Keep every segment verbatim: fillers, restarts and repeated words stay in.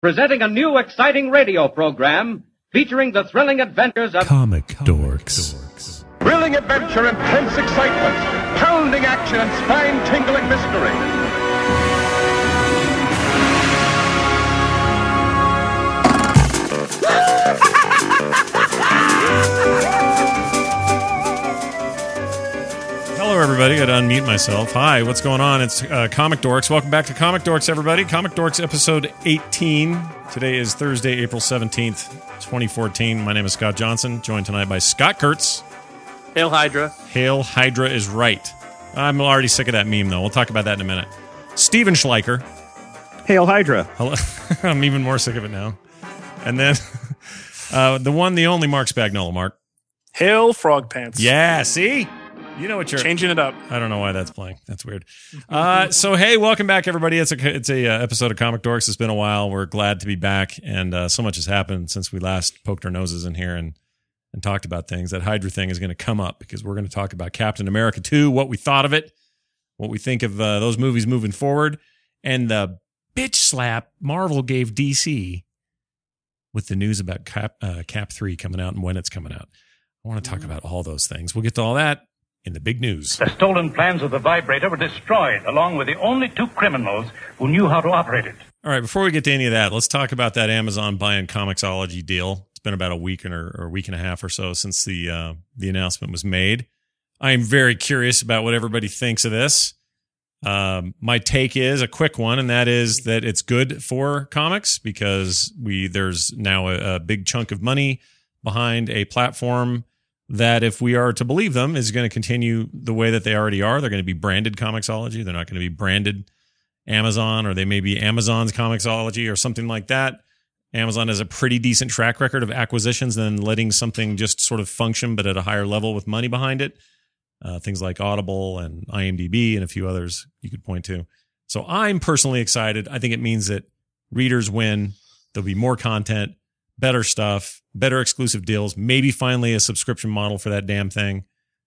Presenting a new exciting radio program featuring the thrilling adventures of Comic Dorks. Thrilling adventure, intense excitement, pounding action, and spine-tingling mystery. Hello, everybody. Got to unmute myself. Hi, what's going on? It's uh, Comic Dorks. Welcome back to Comic Dorks, everybody. Comic Dorks episode eighteen. Today is Thursday, April seventeenth, twenty fourteen. My name is Scott Johnson, joined tonight by Scott Kurtz. Hail Hydra. Hail Hydra is right. I'm already sick of that meme, though. We'll talk about that in a minute. Steven Schleicher. Hail Hydra. Hello. I'm even more sick of it now. And then uh, the one, the only Mark Spagnola. Mark. Hail Frog Pants. Yeah, see? You know what you're... Changing it up. I don't know why that's playing. That's weird. Uh, so, hey, welcome back, everybody. It's a it's a uh, episode of Comic Dorks. It's been a while. We're glad to be back, and uh, so much has happened since we last poked our noses in here and, and talked about things. That Hydra thing is going to come up because we're going to talk about Captain America two, what we thought of it, what we think of uh, those movies moving forward, and the bitch slap Marvel gave D C with the news about Cap, uh, Cap three coming out and when it's coming out. I want to talk about all those things. We'll get to all that in the big news. The stolen plans of the vibrator were destroyed, along with the only two criminals who knew how to operate it. All right, before we get to any of that, let's talk about that Amazon buying Comixology deal. It's been about a week and or, or a week and a half or so since the uh, the announcement was made. I am very curious about what everybody thinks of this. Um, my take is a quick one, and that is that it's good for comics because we there's now a, a big chunk of money behind a platform that, if we are to believe them, is going to continue the way that they already are. They're going to be branded Comixology. They're not going to be branded Amazon, or they may be Amazon's Comixology or something like that. Amazon has a pretty decent track record of acquisitions and then letting something just sort of function, but at a higher level with money behind it. Uh, things like Audible and IMDb and a few others you could point to. So I'm personally excited. I think it means that readers win. There'll be more content, better stuff, better exclusive deals, maybe finally a subscription model for that damn thing.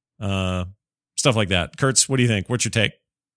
Uh, stuff like that. Kurtz, what do you think? What's your take?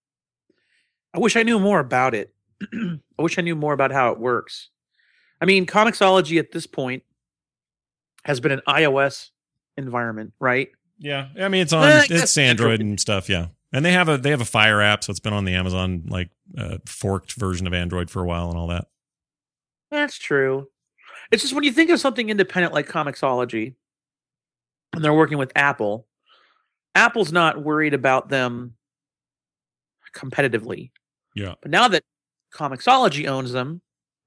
I wish I knew more about it. I wish I knew more about how it works. I mean, Comixology at this point has been an iOS environment, right? Yeah. I mean, it's on, Eh, it's Android and stuff. Yeah. And they have a, they have a Fire app. So it's been on the Amazon, like, uh, forked version of Android for a while and all that. That's true. It's just when you think of something independent like Comixology, and they're working with Apple, Apple's not worried about them competitively. Yeah. But now that Comixology owns them,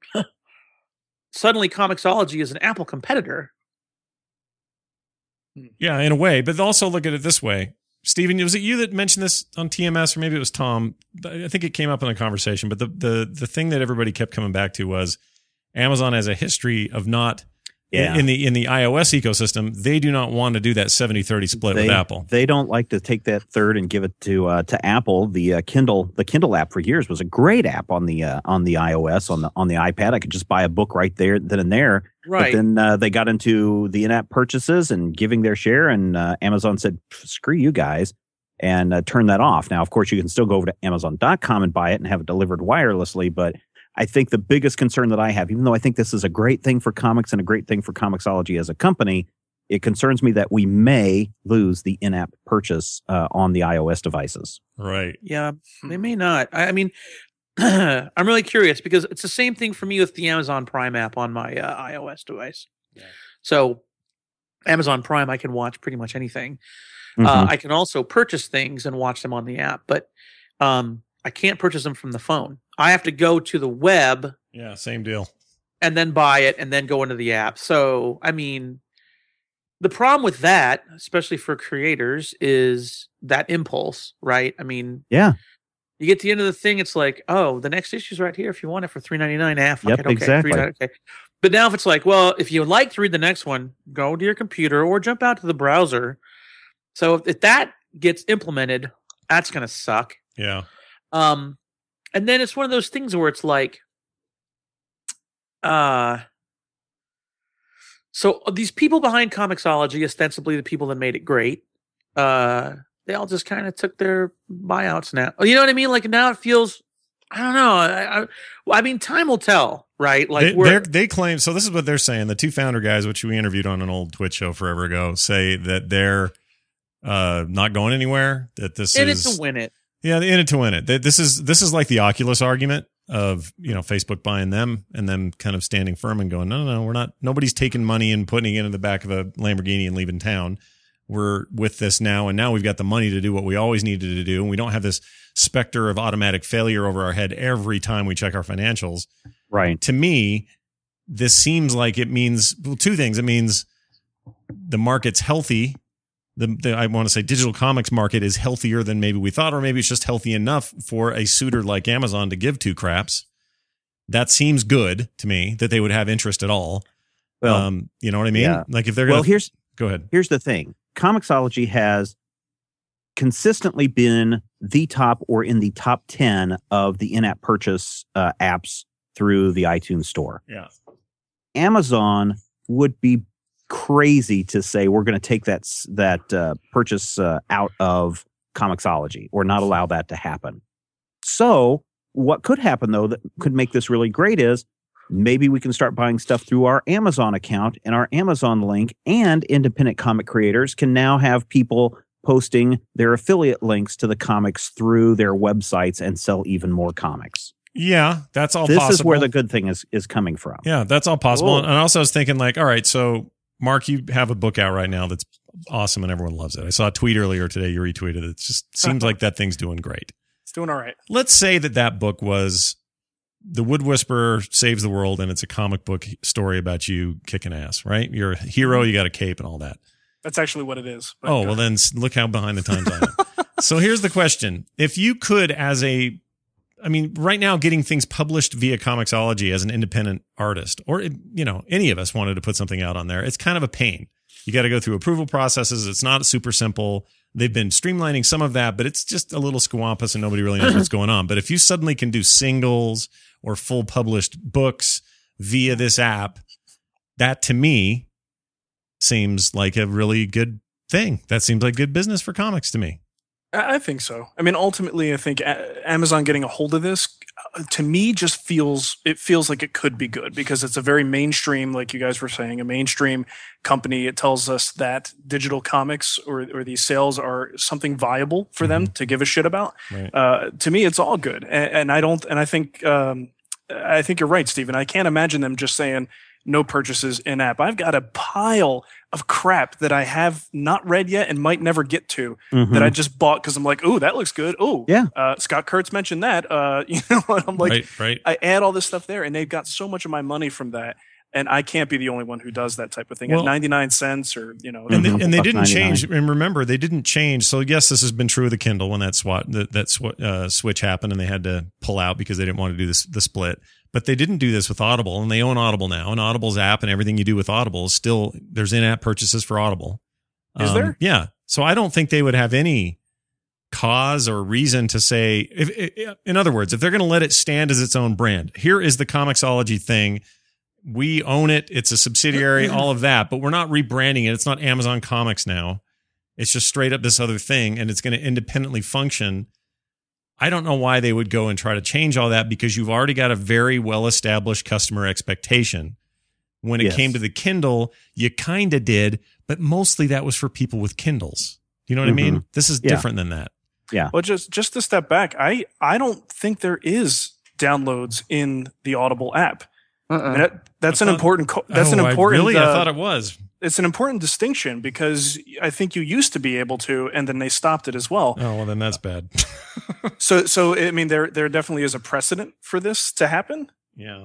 suddenly Comixology is an Apple competitor. Yeah, in a way. But also look at it this way. Steven, was it you that mentioned this on T M S, or maybe it was Tom? I think it came up in the conversation. But the the the thing that everybody kept coming back to was Amazon has a history of not yeah. in the in the iOS ecosystem. They do not want to do that seventy thirty split they, with Apple. They don't like to take that third and give it to uh, to Apple. The uh, Kindle the Kindle app for years was a great app on the uh, on the iOS on the on the iPad. I could just buy a book right there then and there. Right. But then uh, they got into the in-app purchases and giving their share, and uh, Amazon said, "Screw you guys," and uh, turned that off. Now, of course, you can still go over to Amazon dot com and buy it and have it delivered wirelessly, but I think the biggest concern that I have, even though I think this is a great thing for comics and a great thing for Comixology as a company, it concerns me that we may lose the in-app purchase uh, on the iOS devices. Right. Yeah, they may not. I, I mean, I'm really curious because it's the same thing for me with the Amazon Prime app on my uh, iOS device. Yeah. So Amazon Prime, I can watch pretty much anything. Mm-hmm. Uh, I can also purchase things and watch them on the app, but um, I can't purchase them from the phone. I have to go to the web. Yeah, same deal. And then buy it and then go into the app. So, I mean, the problem with that, especially for creators, is that impulse, right? I mean, yeah. You get to the end of the thing, it's like, oh, the next issue's right here if you want it for three ninety-nine. Ah, fuck yep, it, okay, exactly. okay. But now if it's like, well, if you would like to read the next one, go to your computer or jump out to the browser. So if, if that gets implemented, that's going to suck. Yeah. Um, and then it's one of those things where it's like, uh, so these people behind Comixology, ostensibly the people that made it great, uh, they all just kind of took their buyouts now. You know what I mean? Like now it feels I don't know. I, I, well, I mean, time will tell, right? Like they, we're, they're- they claim. So this is what they're saying. The two founder guys, which we interviewed on an old Twitch show forever ago, say that they're uh, not going anywhere. That this in is it to win it. Yeah, in it to win it. That This is this is like the Oculus argument of, you know, Facebook buying them and them kind of standing firm and going, no, no, no, we're not. Nobody's taking money and putting it in the back of a Lamborghini and leaving town. We're with this now, and now we've got the money to do what we always needed to do, and we don't have this specter of automatic failure over our head every time we check our financials. Right. To me, this seems like it means well, two things. It means the market's healthy. The, the I want to say digital comics market is healthier than maybe we thought, or maybe it's just healthy enough for a suitor like Amazon to give two craps. That seems good to me, that they would have interest at all. Well, um, you know what I mean? yeah. Like if they're gonna, Well, here's go ahead. here's the thing. Comixology has consistently been the top or in the top ten of the in-app purchase uh, apps through the iTunes store. Yeah. Amazon would be crazy to say we're going to take that s- that uh, purchase uh, out of Comixology or not allow that to happen. So what could happen, though, that could make this really great is maybe we can start buying stuff through our Amazon account and our Amazon link, and independent comic creators can now have people posting their affiliate links to the comics through their websites and sell even more comics. Yeah, that's all This possible. is where the good thing is is coming from. Yeah, that's all possible. Cool. And also I was thinking like, all right, so Mark, you have a book out right now that's awesome and everyone loves it. I saw a tweet earlier today. You retweeted it. It just seems like that thing's doing great. It's doing all right. Let's say that that book was The Wood Whisperer Saves the World, and it's a comic book story about you kicking ass, right? You're a hero, you got a cape and all that. That's actually what it is. But Oh, go well ahead. then s- look how behind the times I am. So here's the question. If you could, as a, I mean, right now getting things published via Comixology as an independent artist, or, you know, any of us wanted to put something out on there, it's kind of a pain. You got to go through approval processes. It's not super simple. They've been streamlining some of that, but it's just a little squampus and nobody really knows what's going on. But if you suddenly can do singles or full published books via this app, that to me seems like a really good thing. That seems like good business for comics to me. I I think so. I mean, ultimately, I think A- Amazon getting a hold of this, uh, to me, just feels it feels like it could be good because it's a very mainstream, like you guys were saying, a mainstream company. It tells us that digital comics or or these sales are something viable for them to give a shit about. Right. Uh, to me, it's all good, and, and I don't. And I think um, I think you're right, Stephen. I can't imagine them just saying no purchases in app. I've got a pile of crap that I have not read yet and might never get to Mhm. that I just bought because I'm like, oh, that looks good. Oh, Yeah. Uh, Scott Kurtz mentioned that. Uh, you know, and I'm like, right, right. I add all this stuff there, and they've got so much of my money from that, and I can't be the only one who does that type of thing Well- at ninety-nine cents or you know. And they, Mhm. and they Buck didn't ninety-nine. change. And remember, they didn't change. So yes, this has been true of the Kindle when that swat that, that sw- uh, switch happened, and they had to pull out because they didn't want to do this the split. But they didn't do this with Audible, and they own Audible now. And Audible's app and everything you do with Audible is still there's in-app purchases for Audible. Is there? Yeah. So I don't think they would have any cause or reason to say. If, if in other words, if they're going to let it stand as its own brand, here is the Comixology thing. We own it. It's a subsidiary, all of that, but we're not rebranding it. It's not Amazon Comics now. It's just straight up this other thing, and it's going to independently function. I don't know why they would go and try to change all that because you've already got a very well-established customer expectation. When it Yes. came to the Kindle, you kind of did, but mostly that was for people with Kindles. You know what Mhm. I mean? This is Yeah. different than that. Well, just just to step back, I I don't think there is downloads in the Audible app. I mean, that, that's I an thought- important. Co- that's an Oh, I important. really? uh, I thought it was. it's an important distinction because I think you used to be able to, and then they stopped it as well. Oh, well, then that's bad. So, so I mean, there there definitely is a precedent for this to happen. Yeah.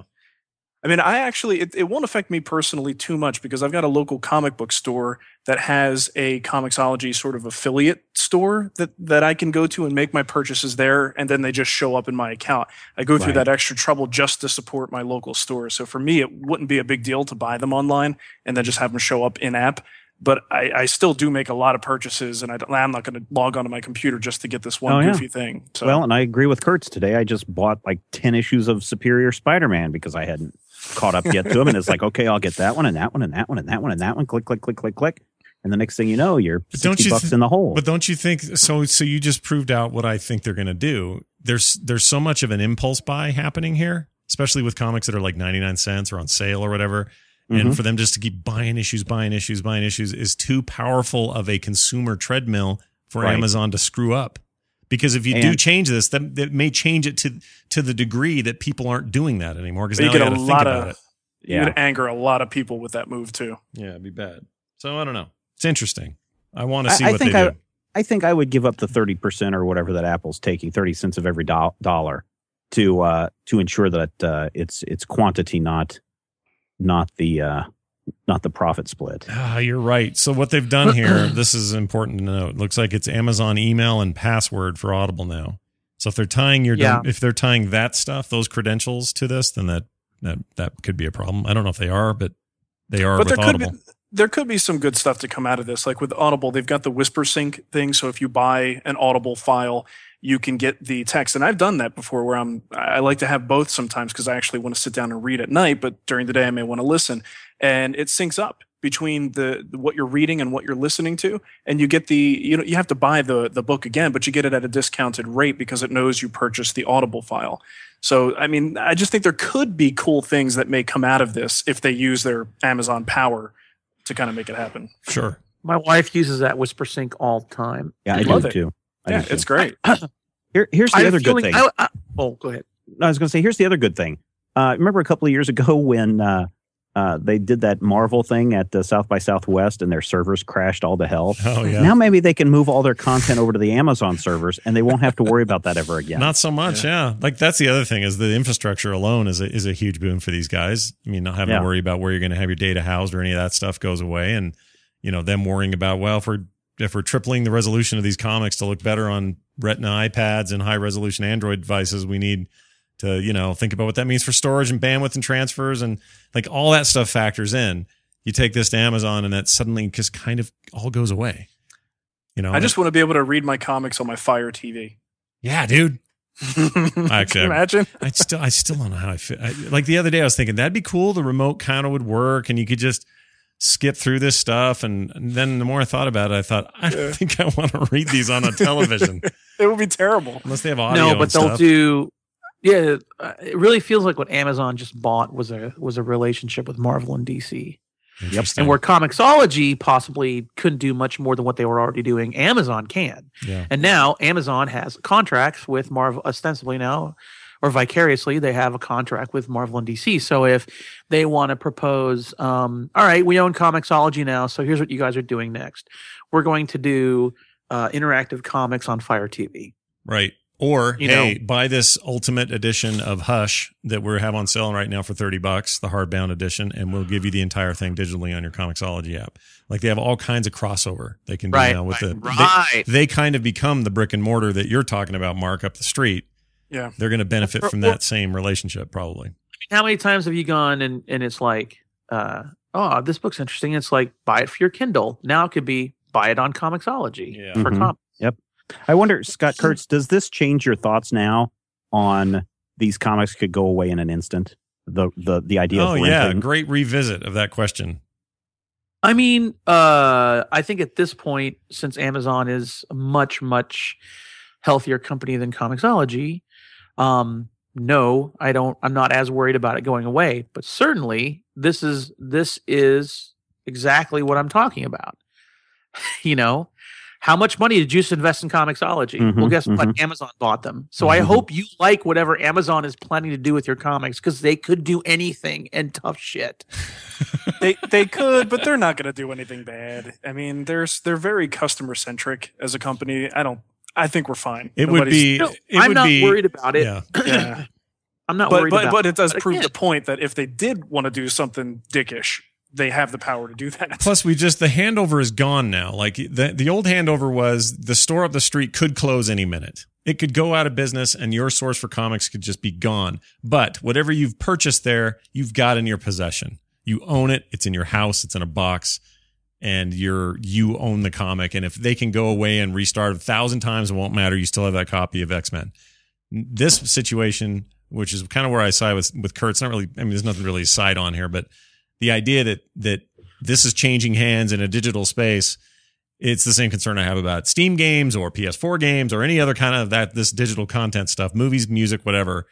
I mean, I actually it, it won't affect me personally too much because I've got a local comic book store that has a Comixology sort of affiliate store that that I can go to and make my purchases there, and then they just show up in my account. I go through Right. that extra trouble just to support my local store. So for me, it wouldn't be a big deal to buy them online and then just have them show up in app. But I, I still do make a lot of purchases, and I don't, I'm not going to log onto my computer just to get this one Oh, yeah. goofy thing. So Well, and I agree with Kurtz today. I just bought like ten issues of Superior Spider-Man because I hadn't caught up yet to him. And it's like, okay, I'll get that one and that one and that one and that one and that one. Click, click, click, click, click. And the next thing you know, you're But don't sixty you bucks th- in the hole. But don't you think so? So you just proved out what I think they're going to do there's there's so much of an impulse buy happening here, especially with comics that are like ninety-nine cents or on sale or whatever. Mm-hmm. And for them just to keep buying issues, buying issues, buying issues is too powerful of a consumer treadmill for right. Amazon to screw up. Because if you and, do change this, that, that may change it to to the degree that people aren't doing that anymore. Because now you got to think about of, it. You yeah. would anger a lot of people with that move too. Yeah, it'd be bad. So I don't know. It's interesting. I want to see I, I what think they I, do. I think I would give up the thirty percent or whatever that Apple's taking, thirty cents of every do- dollar, to uh, to ensure that uh, it's it's quantity, not not the uh, not the profit split. Ah, you're right. So what they've done here, this is important to note. It looks like it's Amazon email and password for Audible now. So if they're tying your Yeah. if they're tying that stuff, those credentials to this, then that that that could be a problem. I don't know if they are, but they are But with there could Audible. be there could be some good stuff to come out of this. Like with Audible, they've got the Whisper Sync thing. So if you buy an Audible file, you can get the text. And I've done that before where I'm, I like to have both sometimes because I actually want to sit down and read at night, but during the day I may want to listen. And it syncs up between the what you're reading and what you're listening to. And you get the, you know, you have to buy the the book again, but you get it at a discounted rate because it knows you purchased the Audible file. So, I mean, I just think there could be cool things that may come out of this if they use their Amazon power to kind of make it happen. Sure. My wife uses that Whisper Sync all the time. Yeah, I love do it. too. I Yeah, do too. it's great. Here, here's I the have other a good feeling- thing. I, I, oh, go ahead. I was going to say, here's the other good thing. Uh, remember a couple of years ago when uh, uh, they did that Marvel thing at uh, South by Southwest and their servers crashed all to hell? Oh, yeah. Now maybe they can move all their content over to the Amazon servers and they won't have to worry about that ever again. Not so much, yeah. yeah. Like that's the other thing is the infrastructure alone is a, is a huge boon for these guys. I mean, not having Yeah. to worry about where you're going to have your data housed or any of that stuff goes away, and you know them worrying about well, if we're if we're tripling the resolution of these comics to look better on Retina iPads and high resolution Android devices, we need to you know think about what that means for storage and bandwidth and transfers and like all that stuff factors in. You take this to Amazon and that suddenly just kind of all goes away. You know, I just want to be able to read my comics on my Fire T V. yeah, dude. Can Actually, you imagine? I still, I still don't know how I feel. I, like the other day, I was thinking that'd be cool. The remote kind of would work, and you could just skip through this stuff. And, and then the more I thought about it, I thought I don't Yeah. think I want to read these on a television It would be terrible. unless they have audio. No, and but they'll stuff. do. Yeah, uh, it really feels like what Amazon just bought was a was a relationship with Marvel and D C. Interesting. And where Comixology possibly couldn't do much more than what they were already doing, Amazon can. Yeah. And now Amazon has contracts with Marvel, ostensibly now, or vicariously, they have a contract with Marvel and D C. So if they want to propose, um, all right, we own Comixology now, so here's what you guys are doing next. We're going to do uh, interactive comics on Fire T V. Right. Or, You hey, know- buy this ultimate edition of Hush that we have on sale right now for thirty bucks, the hardbound edition, and we'll give you the entire thing digitally on your Comixology app. Like they have all kinds of crossover they can do Right, now with right, the right. They, they kind of become the brick and mortar that you're talking about, Mark, up the street. Yeah. They're going to benefit from that same relationship, probably. How many times have you gone and, and it's like, uh, oh, this book's interesting. It's like, buy it for your Kindle. Now it could be, buy it on Comixology Yeah. for Mhm. comics. Yep. I wonder, Scott Kurtz, does this change your thoughts now on these comics could go away in an instant? The the the idea Oh, of yeah. renting. Great revisit of that question. I mean, uh, I think at this point, since Amazon is a much, much healthier company than Comixology, um, no, I don't. I'm not as worried about it going away. But certainly, this is this is exactly what I'm talking about. You know, how much money did you just invest in Comixology? Mhm, Well, guess mhm. what? Amazon bought them. So I Mhm. hope you like whatever Amazon is planning to do with your comics because they could do anything and tough shit. they they could, but they're not going to do anything bad. I mean, there's they're very customer centric as a company. I don't. I think we're fine. It would be. No, it I'm would not be, worried about it. Yeah. Yeah. I'm not but worried but about but it does but prove again- the point that if they did want to do something dickish, they have the power to do that. Plus, we just the handover is gone now. Like the the old handover was the store up the street could close any minute. It could go out of business, and your source for comics could just be gone. But whatever you've purchased there, you've got in your possession. You own it. It's in your house. It's in a box, and you're you own the comic. And if they can go away and restart a thousand times, it won't matter. You still have that copy of X-Men. This situation, which is kind of where I side with with Kurt, it's not really. I mean, there's nothing really to side on here, but the idea that that this is changing hands in a digital space It's the same concern I have about Steam games or P S four games or any other kind of that this digital content stuff, movies, music, whatever.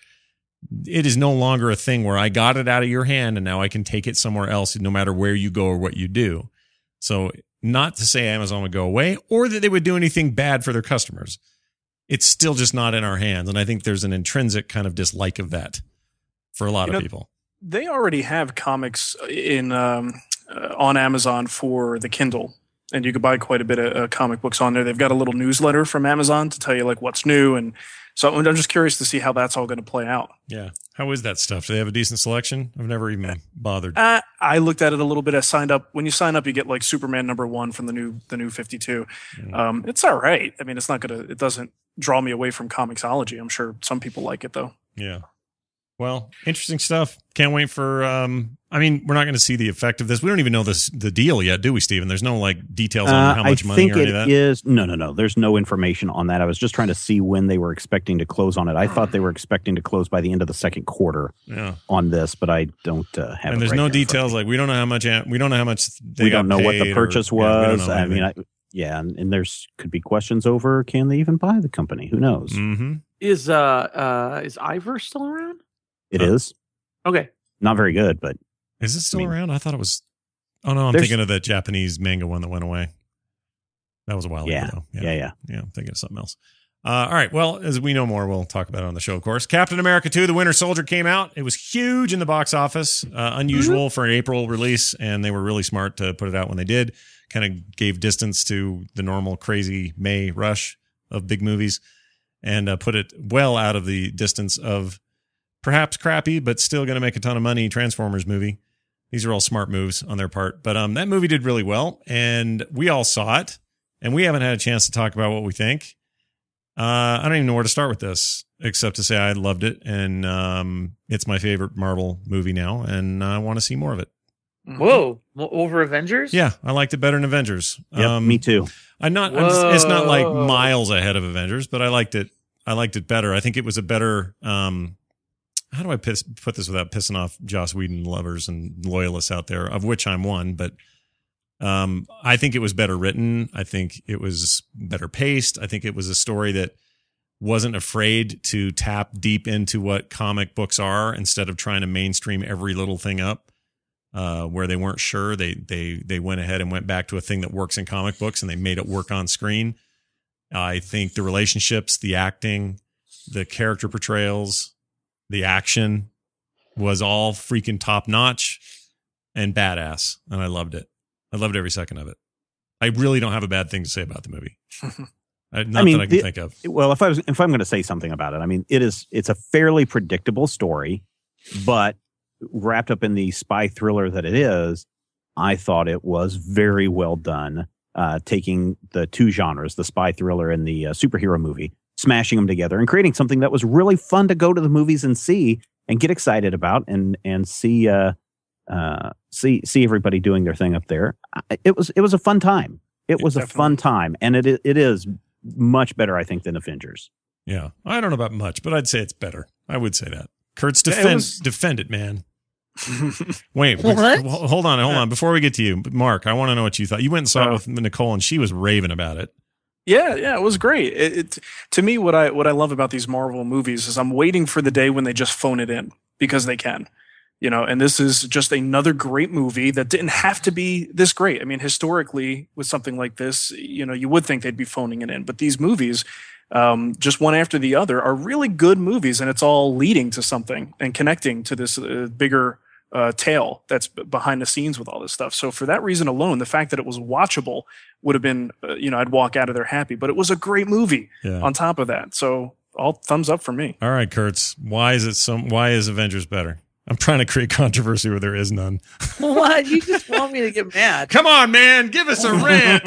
It is no longer a thing where I got it out of your hand and now I can take it somewhere else no matter where you go or what you do. So not to say Amazon would go away or that they would do anything bad for their customers. It's still just not in our hands. And I think there's an intrinsic kind of dislike of that for a lot You of know, people. They already have comics in um, uh, on Amazon for the Kindle. And you could buy quite a bit of uh, comic books on there. They've got a little newsletter from Amazon to tell you like what's new. And so I'm just curious to see how that's all going to play out. Yeah. How is that stuff? Do they have a decent selection? I've never even bothered. Uh, I looked at it a little bit. I signed up. When you sign up, you get like Superman number one from the new the new fifty-two. Mm. Um, it's all right. I mean, it's not gonna. It doesn't draw me away from Comixology. I'm sure some people like it though. Yeah. Well, interesting stuff. Can't wait for, um, I mean, we're not going to see the effect of this. We don't even know this, the deal yet, do we, Stephen? There's no like details on Uh, how much I money think or any it of that. is no, no, no. There's no information on that. I was just trying to see when they were expecting to close on it. I thought they were expecting to close by the end of the second quarter Yeah. on this, but I don't uh, have. And it there's right no here in front of details. me. Like we don't know how much, we don't know how much they we got don't know what the paid purchase or, yeah, we don't was. know I mean, anything. I, yeah, and, and there's could be questions over can they even buy the company? Who knows? Mhm. Is uh uh is Ivor still around? It Huh. is Okay. not very good, but Is it still I mean, around? I thought it was. Oh no, I'm there's- thinking of that Japanese manga one that went away. That was a while yeah, ago. yeah, yeah. Yeah, I'm thinking of something else. Uh, all right. Well, as we know more, we'll talk about it on the show, of course. Captain America two, The Winter Soldier came out. It was huge in the box office, uh, unusual for an April release, and they were really smart to put it out when they did. Kind of gave distance to the normal crazy May rush of big movies and uh, put it well out of the distance of perhaps crappy, but still going to make a ton of money Transformers movie. These are all smart moves on their part. But um, that movie did really well, and we all saw it, and we haven't had a chance to talk about what we think. Uh, I don't even know where to start with this, except to say I loved it, and um, it's my favorite Marvel movie now, and I want to see more of it. Whoa. Mo- Over Avengers? Yeah, I liked it better than Avengers. Yep, me too. I'm not. I'm just, it's not like Whoa. miles ahead of Avengers, but I liked it. I liked it better. I think it was a better. Um, how do I piss, put this without pissing off Joss Whedon lovers and loyalists out there, of which I'm one? But um, I think it was better written. I think it was better paced. I think it was a story that wasn't afraid to tap deep into what comic books are instead of trying to mainstream every little thing up. Uh, where they weren't sure, they they they went ahead and went back to a thing that works in comic books, and they made it work on screen. I think the relationships, the acting, the character portrayals, the action was all freaking top notch and badass, and I loved it. I loved every second of it. I really don't have a bad thing to say about the movie. I, not I mean, that I can the- think of. Well, if I was if I'm going to say something about it, I mean, it is it's a fairly predictable story, but wrapped up in the spy thriller that it is, I thought it was very well done. Uh, taking the two genres, the spy thriller and the uh, superhero movie, smashing them together and creating something that was really fun to go to the movies and see and get excited about and and see uh, uh, see see everybody doing their thing up there. I- It was it was a fun time. It was a Definitely. fun time, and it it is much better, I think, than Avengers. Yeah, I don't know about much, but I'd say it's better. I would say that. Kurtz, Yeah, it defend was- defend it, man. Wait, What? w- hold on, hold on. Before we get to you, Mark, I want to know what you thought. You went and saw it Uh, with Nicole, and she was raving about it. Yeah, yeah, it was great. It, it to me, what I what I love about these Marvel movies is I'm waiting for the day when they just phone it in because they can, you know. And this is just another great movie that didn't have to be this great. I mean, historically, with something like this, you know, you would think they'd be phoning it in, but these movies, um, just one after the other, are really good movies, and it's all leading to something and connecting to this uh, bigger uh, tale that's b- behind the scenes with all this stuff. So for that reason alone, the fact that it was watchable would have been, uh, you know, I'd walk out of there happy. But it was a great movie Yeah. on top of that. So all thumbs up for me. All right, Kurtz, why is it some? Why is Avengers better? I'm trying to create controversy where there is none. What? You just want me to get mad. Come on, man, give us a rant.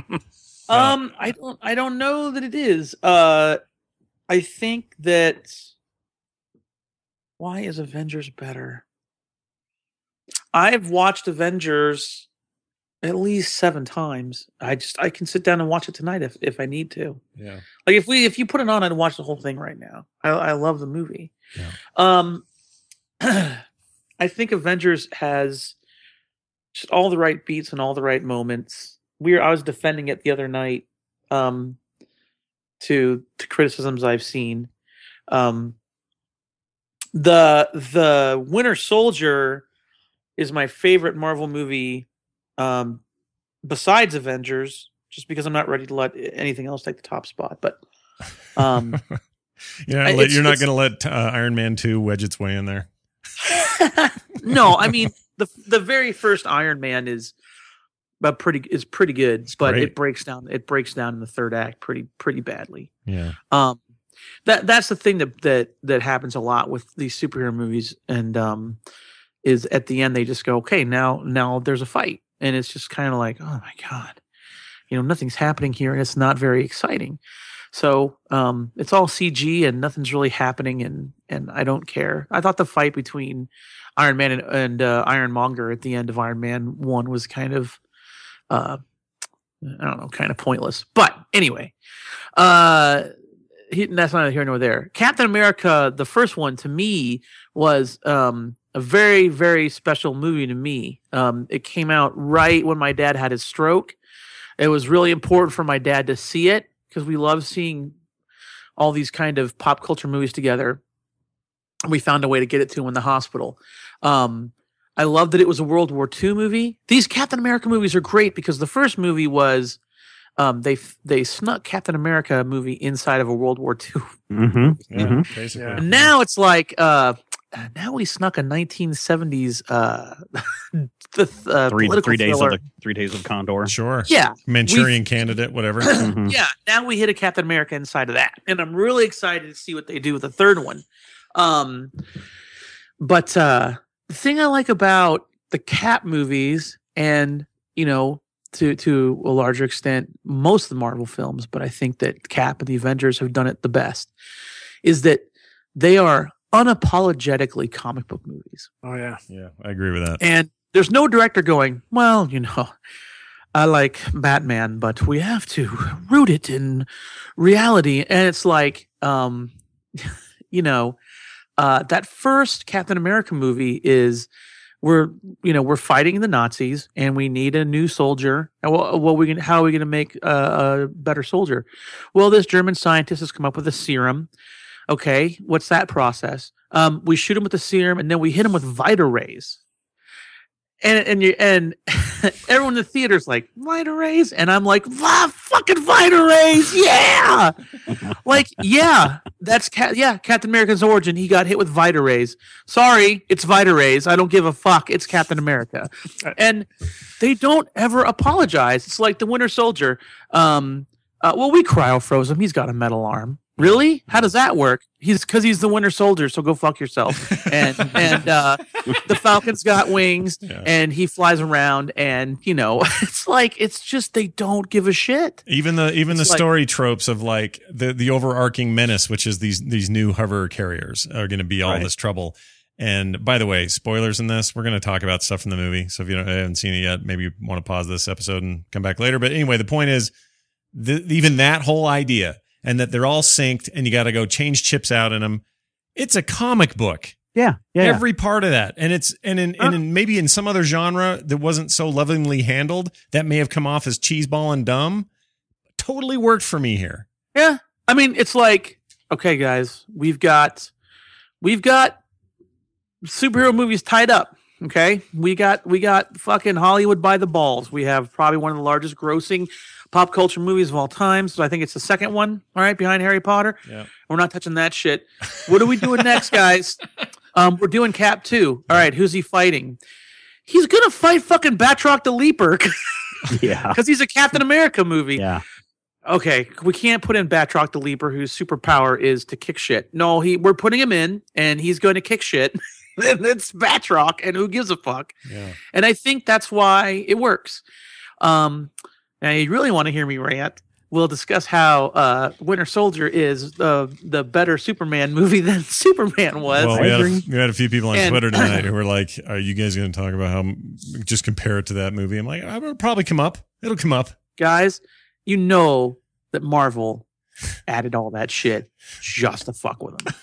Um, I don't. I don't know that it is. Uh, I think that. Why is Avengers better? I've watched Avengers at least seven times. I just I can sit down and watch it tonight if if I need to. Yeah, Like if we if you put it on, I'd watch the whole thing right now. I I love the movie. Yeah. Um, I think Avengers has just all the right beats and all the right moments. we were, I was defending it the other night um, to to criticisms I've seen. Um, the the Winter Soldier is my favorite Marvel movie um, besides Avengers, just because I'm not ready to let anything else take the top spot. But um, you're not, let, you're not going to let uh, Iron Man two wedge its way in there. No, I mean the the very first Iron Man is but pretty is pretty good, it's but great. it breaks down it breaks down in the third act pretty pretty badly. Yeah. Um that that's the thing that that that happens a lot with these superhero movies, and um is at the end they just go, okay, now now there's a fight, and it's just kind of like, oh my god, you know, nothing's happening here, and it's not very exciting. So um, it's all C G and nothing's really happening, and and I don't care. I thought the fight between Iron Man and, and uh, Ironmonger at the end of Iron Man one was kind of, uh, I don't know, kind of pointless. But anyway, uh, he, that's neither here nor there. Captain America, the first one, to me was um, a very, very special movie to me. Um, it came out right when my dad had his stroke. It was really important for my dad to see it, because we love seeing all these kind of pop culture movies together. We found a way to get it to him in the hospital. Um, I love that it was a World War Two movie. These Captain America movies are great because the first movie was um, they they snuck Captain America movie inside of a World War Two. Mm-hmm. Yeah, mm-hmm. basically. Yeah. And now it's like uh, now we snuck a nineteen seventies uh, the uh, Three political three days thriller. of the three days of Condor. Sure. Yeah, Manchurian Candidate, whatever. Mhm. yeah, now we hit a Captain America inside of that, and I'm really excited to see what they do with the third one. Um, but uh, the thing I like about the Cap movies, and you know, to to a larger extent, most of the Marvel films, but I think that Cap and the Avengers have done it the best, is that they are unapologetically comic book movies. Oh yeah. Yeah, I agree with that. And there's no director going, well, you know, I like Batman, but we have to root it in reality. And it's like, um, you know, uh, that first Captain America movie is we're, you know, we're fighting the Nazis and we need a new soldier. And well, well we can, how are we going to make a, a better soldier? Well, this German scientist has come up with a serum. Okay, what's that process? Um, we shoot him with the serum, and then we hit him with Vita rays. And and you and everyone in the theater's like, Vita rays, and I'm like, wow, fucking Vita rays, yeah, like yeah, that's Cap- yeah, Captain America's origin. He got hit with Vita rays. Sorry, it's Vita rays. I don't give a fuck. It's Captain America, and they don't ever apologize. It's like the Winter Soldier. Um, uh, well, we cryo froze him. He's got a metal arm. Really? How does that work? He's because he's the Winter Soldier, so go fuck yourself. And and uh, the Falcon's got wings, Yeah. and he flies around, and you know, it's like it's just they don't give a shit. Even the even It's the like- story tropes of like the the overarching menace, which is these these new hover carriers, are going to be all Right. this trouble. And by the way, spoilers in this, we're going to talk about stuff from the movie. So if you don't, haven't seen it yet, maybe you want to pause this episode and come back later. But anyway, the point is, the, even that whole idea, and that they're all synced, and you got to go change chips out in them. It's a comic book. Yeah, yeah. Every part of that, and it's and in, and in maybe in some other genre that wasn't so lovingly handled, that may have come off as cheeseball and dumb. Totally worked for me here. Yeah, I mean, it's like, okay, guys, we've got we've got superhero movies tied up. Okay, we got we got fucking Hollywood by the balls. We have probably one of the largest grossing pop culture movies of all time. So I think it's the second one, all right, behind Harry Potter. Yeah. We're not touching that shit. What are we doing next, guys? Um, we're doing Cap two. All right, who's he fighting? He's gonna fight fucking Batroc the Leaper yeah, because he's a Captain America movie. yeah. Okay, we can't put in Batroc the Leaper, whose superpower is to kick shit. No, he we're putting him in, and he's going to kick shit. And it's Batroc, and who gives a fuck? Yeah. And I think that's why it works. Um, now, you really want to hear me rant? We'll discuss how uh, Winter Soldier is uh, the better Superman movie than Superman was. Well, I we had, a, agree. we had a few people on And- Twitter tonight who were like, "Are you guys going to talk about how just compare it to that movie?" I'm like, "It'll probably come up. It'll come up." Guys, you know that Marvel added all that shit just to fuck with them.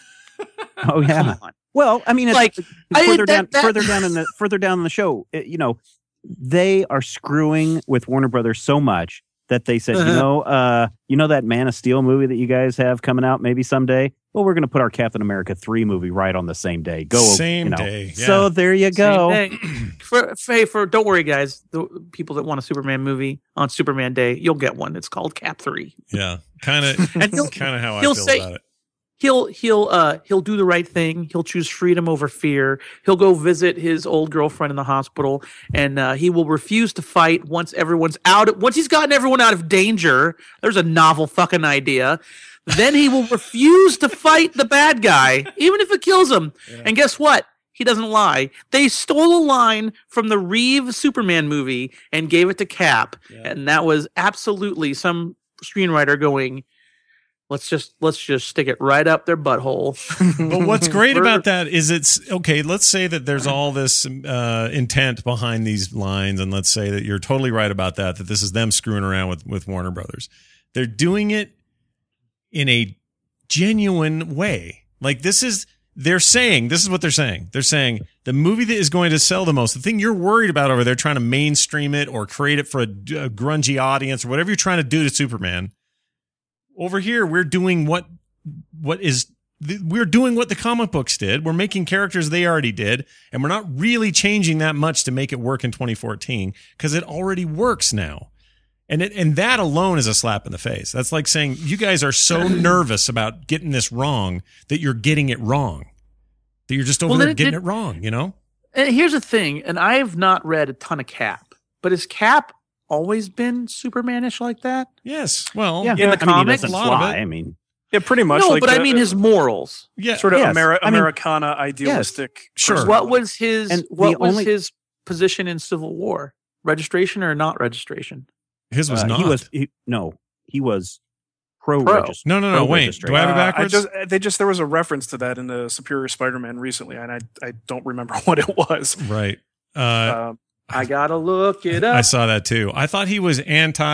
Oh yeah. Come on. Well, I mean, it's Like, I- further that- down, that- further down in the further down in the show, it- you know, they are screwing with Warner Brothers so much that they said, you know, uh, you know that Man of Steel movie that you guys have coming out maybe someday? Well, we're going to put our Captain America three movie right on the same day. Go, Same you know. day. Yeah. So there you go. for, for for don't worry, guys. The people that want a Superman movie on Superman Day, you'll get one. It's called Cap three. Yeah, kind of, kind of how I he'll feel say, about it. He'll he'll uh he'll do the right thing. He'll choose freedom over fear. He'll go visit his old girlfriend in the hospital, and uh, he will refuse to fight once everyone's out. Once he's gotten everyone out of danger, there's a novel fucking idea. Then he will refuse to fight the bad guy, even if it kills him. Yeah. And guess what? He doesn't lie. They stole a line from the Reeve Superman movie and gave it to Cap, yeah. and that was absolutely some screenwriter going, Let's just let's just stick it right up their butthole. But what's great about that is it's okay. Let's say that there's all this uh, intent behind these lines, and let's say that you're totally right about that. That this is them screwing around with with Warner Brothers. They're doing it in a genuine way. Like this is they're saying this is what they're saying. They're saying the movie that is going to sell the most, the thing you're worried about over there, trying to mainstream it or create it for a, a grungy audience or whatever you're trying to do to Superman. Over here, we're doing what what is we're doing what the comic books did. We're making characters they already did, and we're not really changing that much to make it work in twenty fourteen because it already works now. And it and that alone is a slap in the face. That's like saying you guys are so nervous about getting this wrong that you're getting it wrong. That you're just over well, there it, getting it, it wrong, you know? And here's the thing, and I've not read a ton of Cap, but is Cap always been Superman-ish like that? Yes. Well, yeah. in the I comics, mean, a lot fly. of it. I mean, yeah, pretty much. No, like but the, I mean his morals. Yeah, sort of yes. Ameri- I mean, Americana idealistic. Sure. person. What was his And what the was only- his position in Civil War? Registration or not registration? his was uh, not. he was he, no, he was pro. Pro. regist- no, no, no. pro Wait, registration. do I have it Uh, backwards? I just, they just there was a reference to that in the Superior Spider-Man recently, and I I don't remember what it was. right. Uh, Uh, I gotta look it up. I saw that too. I thought he was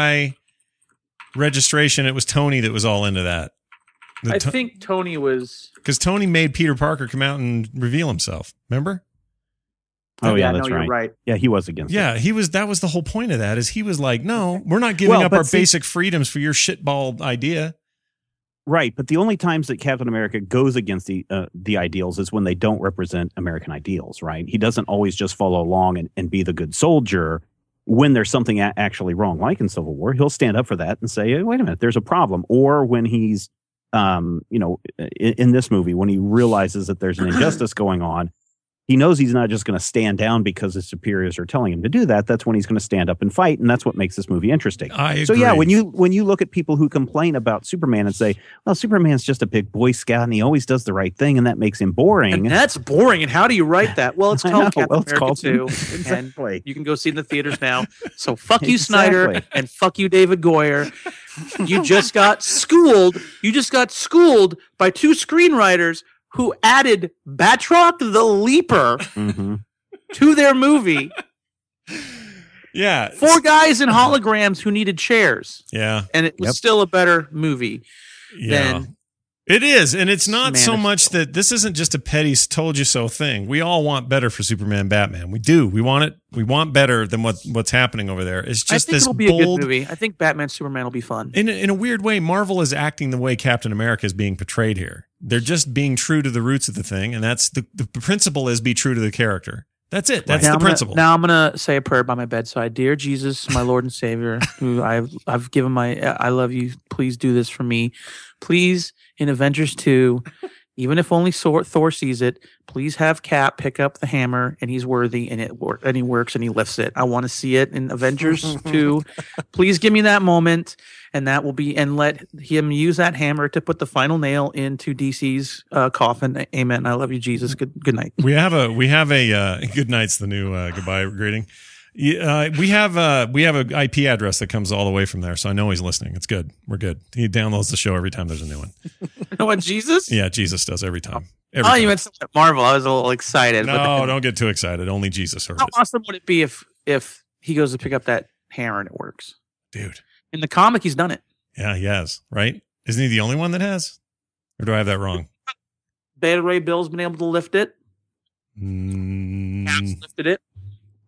anti-registration. It was Tony that was all into that. I think Tony was. Because Tony made Peter Parker come out and reveal himself. Remember? Oh yeah, no, that's you're right. right. Yeah, he was against. Yeah, it. he was. That was the whole point of that. Is he was like, no, we're not giving Well, up but our see- basic freedoms for your shitball idea. Right, but the only times that Captain America goes against the uh, the ideals is when they don't represent American ideals, right? He doesn't always just follow along and, and be the good soldier when there's something a- actually wrong, like in Civil War. He'll stand up for that and say, hey, wait a minute, there's a problem. Or when he's, um, you know, in, in this movie, when he realizes that there's an injustice going on, he knows he's not just going to stand down because his superiors are telling him to do that. That's when he's going to stand up and fight, and that's what makes this movie interesting. I agree. So yeah, when you when you look at people who complain about Superman and say, "Well, Superman's just a big Boy Scout and he always does the right thing," and that makes him boring. And that's boring. And how do you write that? Well, it's I called know. Captain Well, it's America called- two, Exactly. and you can go see it in the theaters now. So fuck you, Snyder, Exactly. and fuck you, David Goyer. You just got schooled. You just got schooled by two screenwriters who added Batroc the Leaper hmm to their movie. yeah, Four guys in holograms who needed chairs, yeah, and it was Yep. still a better movie yeah. than It is, and it's not Man so of much Steel. that this isn't just a petty "told you so" thing. We all want better for Superman, Batman. We do. We want it. We want better than what what's happening over there. It's I just think this it'll be bold. a good movie. I think Batman Superman will be fun. In a, in a weird way, Marvel is acting the way Captain America is being portrayed here. They're just being true to the roots of the thing, and that's the the principle is be true to the character. That's it. That's now the I'm gonna- principle. now I'm gonna say a prayer by my bedside. Dear Jesus, my Lord and Savior, who I've I've given my I love you. Please do this for me. Please, in Avengers two, even if only Thor, Thor sees it, please have Cap pick up the hammer and he's worthy and it wor- and he works and he lifts it. I want to see it in Avengers two. Please give me that moment, and that will be and let him use that hammer to put the final nail into D C's uh, coffin. Amen. I love you, Jesus. Good good night. We have a we have a uh, good night's the new uh, goodbye greeting. Uh, we have uh we have an I P address that comes all the way from there, so I know he's listening. It's good. We're good. He downloads the show every time there's a new one. You know what, Jesus? Yeah, Jesus does every time. Every Oh, time. you meant something at Marvel. I was a little excited. but No, then- don't get too excited. Only Jesus heard How it. awesome would it be if if he goes to pick up that hammer and it works? Dude. In the comic, he's done it. Yeah, he has, right? Isn't he the only one that has? Or do I have that wrong? Beta Ray Bill's been able to lift it. Mm, Cap's lifted it.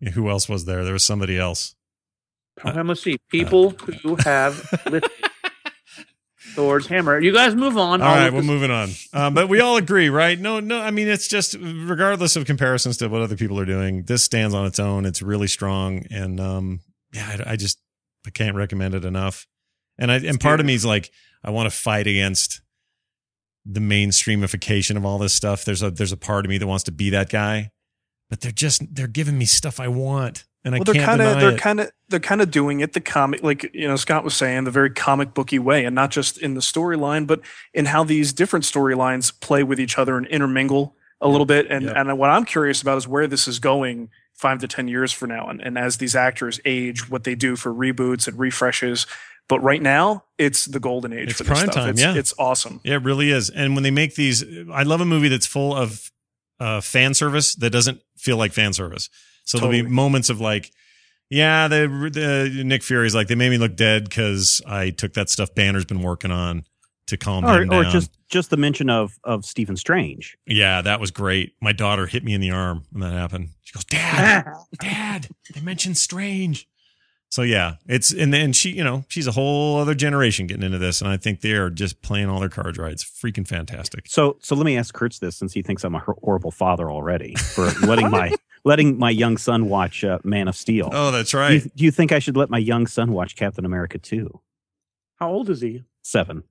Who else was there? There was somebody else. Okay, let's see. People uh, who have lifted Thor's hammer. You guys move on. All I'll right, we're moving on. Um, but we all agree, right? No, no. I mean, it's just regardless of comparisons to what other people are doing, this stands on its own. It's really strong, and um, yeah, I, I just I can't recommend it enough. And I and part of me is like, I want to fight against the mainstreamification of all this stuff. There's a there's a part of me that wants to be that guy, but they're just they're giving me stuff I want, and well, I they're can't kinda, deny they're it. kind of they're kind of doing it the comic, like you know Scott was saying, the very comic booky way, and not just in the storyline, but in how these different storylines play with each other and intermingle a little bit. And Yep. and what I'm curious about is where this is going five to ten years from now, and, and as these actors age, what they do for reboots and refreshes. But right now, it's the golden age It's for this prime stuff. time, It's, yeah. it's awesome. Yeah, it really is. And when they make these, I love a movie that's full of uh, fan service that doesn't feel like fan service. So there'll be Totally. moments of like, yeah, the, the Nick Fury's like, they made me look dead because I took that stuff Banner's been working on to calm Or, him or down. just just the mention of of Stephen Strange. Yeah, that was great. My daughter hit me in the arm when that happened. She goes, Dad, Dad, they mentioned Strange. So yeah, it's and then she, you know, she's a whole other generation getting into this, and I think they are just playing all their cards right. It's freaking fantastic. So so let me ask Kurtz this, since he thinks I'm a hor- horrible father already for letting my letting my young son watch uh, Man of Steel. Oh, that's Do right. you, do you think I should let my young son watch Captain America two? How old is he? Seven.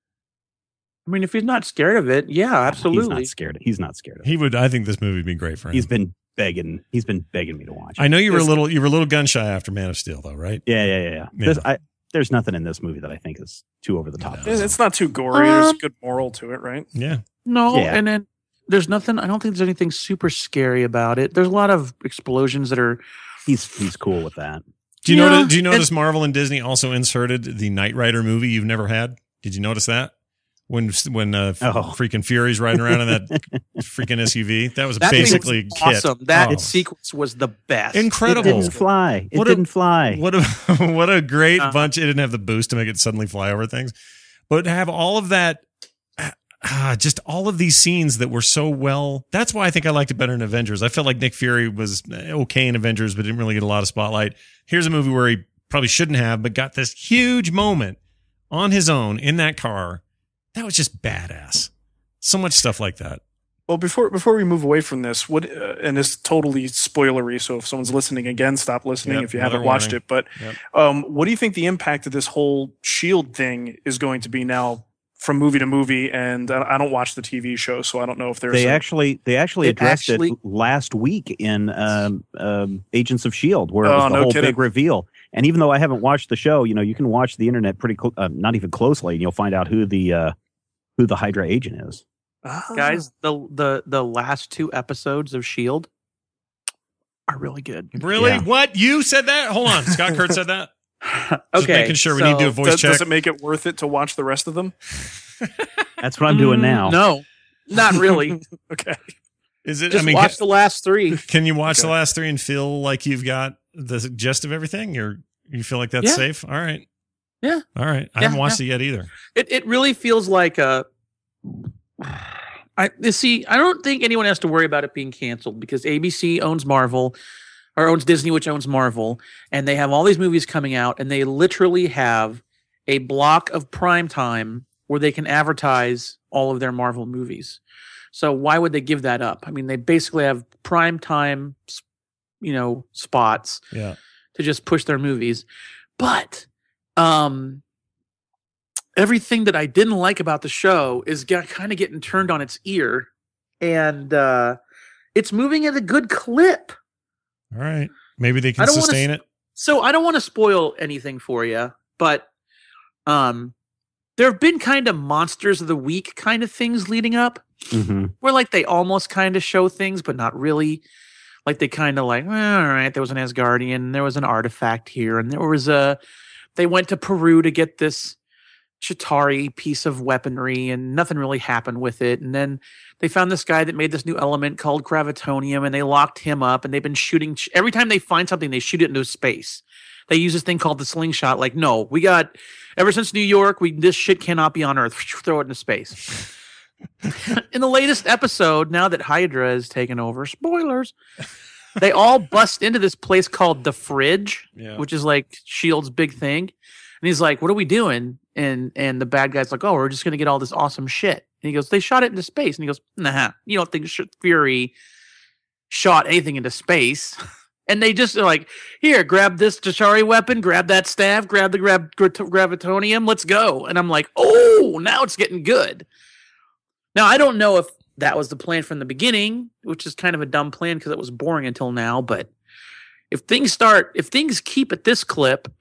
I mean, if he's not scared of it, yeah, absolutely. He's not scared. He's not scared of it. He would. I think this movie would be great for him. He's been begging. He's been begging me to watch it. I know you were a Is- little. You were a little gun shy after Man of Steel, though, right? Yeah, yeah, yeah. yeah. Yeah. There's, I, there's nothing in this movie that I think is too over the top. No. It's it's not too gory. There's Um, a good moral to it, right? Yeah. No, Yeah. and then there's nothing. I don't think there's anything super scary about it. There's a lot of explosions that are. He's he's cool with that. Do you Yeah, notice? Do you and- notice Marvel and Disney also inserted the Knight Rider movie you've never had? Did you notice that? When when uh, Oh. freaking Fury's riding around in that freaking S U V, that was That thing was basically a kit. awesome. That Oh. sequence was the best. Incredible. It didn't fly. It What a- didn't fly. What a what a great Uh-huh. bunch! It didn't have the boost to make it suddenly fly over things, but to have all of that, ah, just all of these scenes that were so well. That's why I think I liked it better in Avengers. I felt like Nick Fury was okay in Avengers, but didn't really get a lot of spotlight. Here's a movie where he probably shouldn't have, but got this huge moment on his own in that car. That was just badass. So much stuff like that. Well, before before we move away from this, what uh, and it's totally spoilery. So if someone's listening again, stop listening Yep, if you another haven't watched warning. it. But Yep. um, what do you think the impact of this whole Shield thing is going to be now from movie to movie? And I, I don't watch the T V show, so I don't know if there's They a, actually they actually It addressed actually- it last week in um, um, Agents of Shield, where it Oh, was the no whole kidding. big reveal. And even though I haven't watched the show, you know, you can watch the internet pretty cl- uh, not even closely, and you'll find out who the uh, who the Hydra agent is. Ah. guys, the the the last two episodes of Shield are really good. Really? Yeah. What? You said that? Hold on. Scott Kurt said that? okay, Just making sure we need to do a so- voice Does, check. does it make it worth it to watch the rest of them? That's what I'm doing Mm, now. No, not really. Okay. Is it? Just I mean, watch can, the last three. can you watch Okay. the last three and feel like you've got the gist of everything? Or you feel like that's Yeah. safe? All right. Yeah. All right. I Yeah, haven't watched it yet either. It it really feels like a. I you see. I don't think anyone has to worry about it being canceled because A B C owns Marvel, or owns Disney, which owns Marvel, and they have all these movies coming out, and they literally have a block of prime time where they can advertise all of their Marvel movies. So why would they give that up? I mean, they basically have prime time, you know, spots Yeah. to just push their movies. But um, everything that I didn't like about the show is kind of getting turned on its ear, and uh, it's moving at a good clip. All right. Maybe they I can don't wanna sustain s- it. So I don't want to spoil anything for you, but um, there have been kind of monsters of the week kind of things leading up, hmm where like they almost kind of show things, but not really. Like they kind of like, well, all right, there was an Asgardian, there was an artifact here, and there was a. They went to Peru to get this Chitauri piece of weaponry, and nothing really happened with it. And then they found this guy that made this new element called gravitonium, and they locked him up. And they've been shooting every time they find something, they shoot it into space. They use this thing called the slingshot. Like, no, we got ever since New York, we this shit cannot be on Earth. Throw it into space. In the latest episode, now that Hydra has taken over, spoilers, they all bust into this place called the Fridge, Yeah. which is like Shield's big thing. And he's like, "What are we doing?" And and the bad guy's like, "Oh, we're just gonna get all this awesome shit." And he goes, "They shot it into space." And he goes, "Nah, you don't think Fury shot anything into space?" And they just are like, "Here, grab this Chitauri weapon, grab that staff, grab the grab gravitonium, let's go." And I'm like, "Oh, now it's getting good." Now I don't know if that was the plan from the beginning, which is kind of a dumb plan because it was boring until now. But if things start, if things keep at this clip.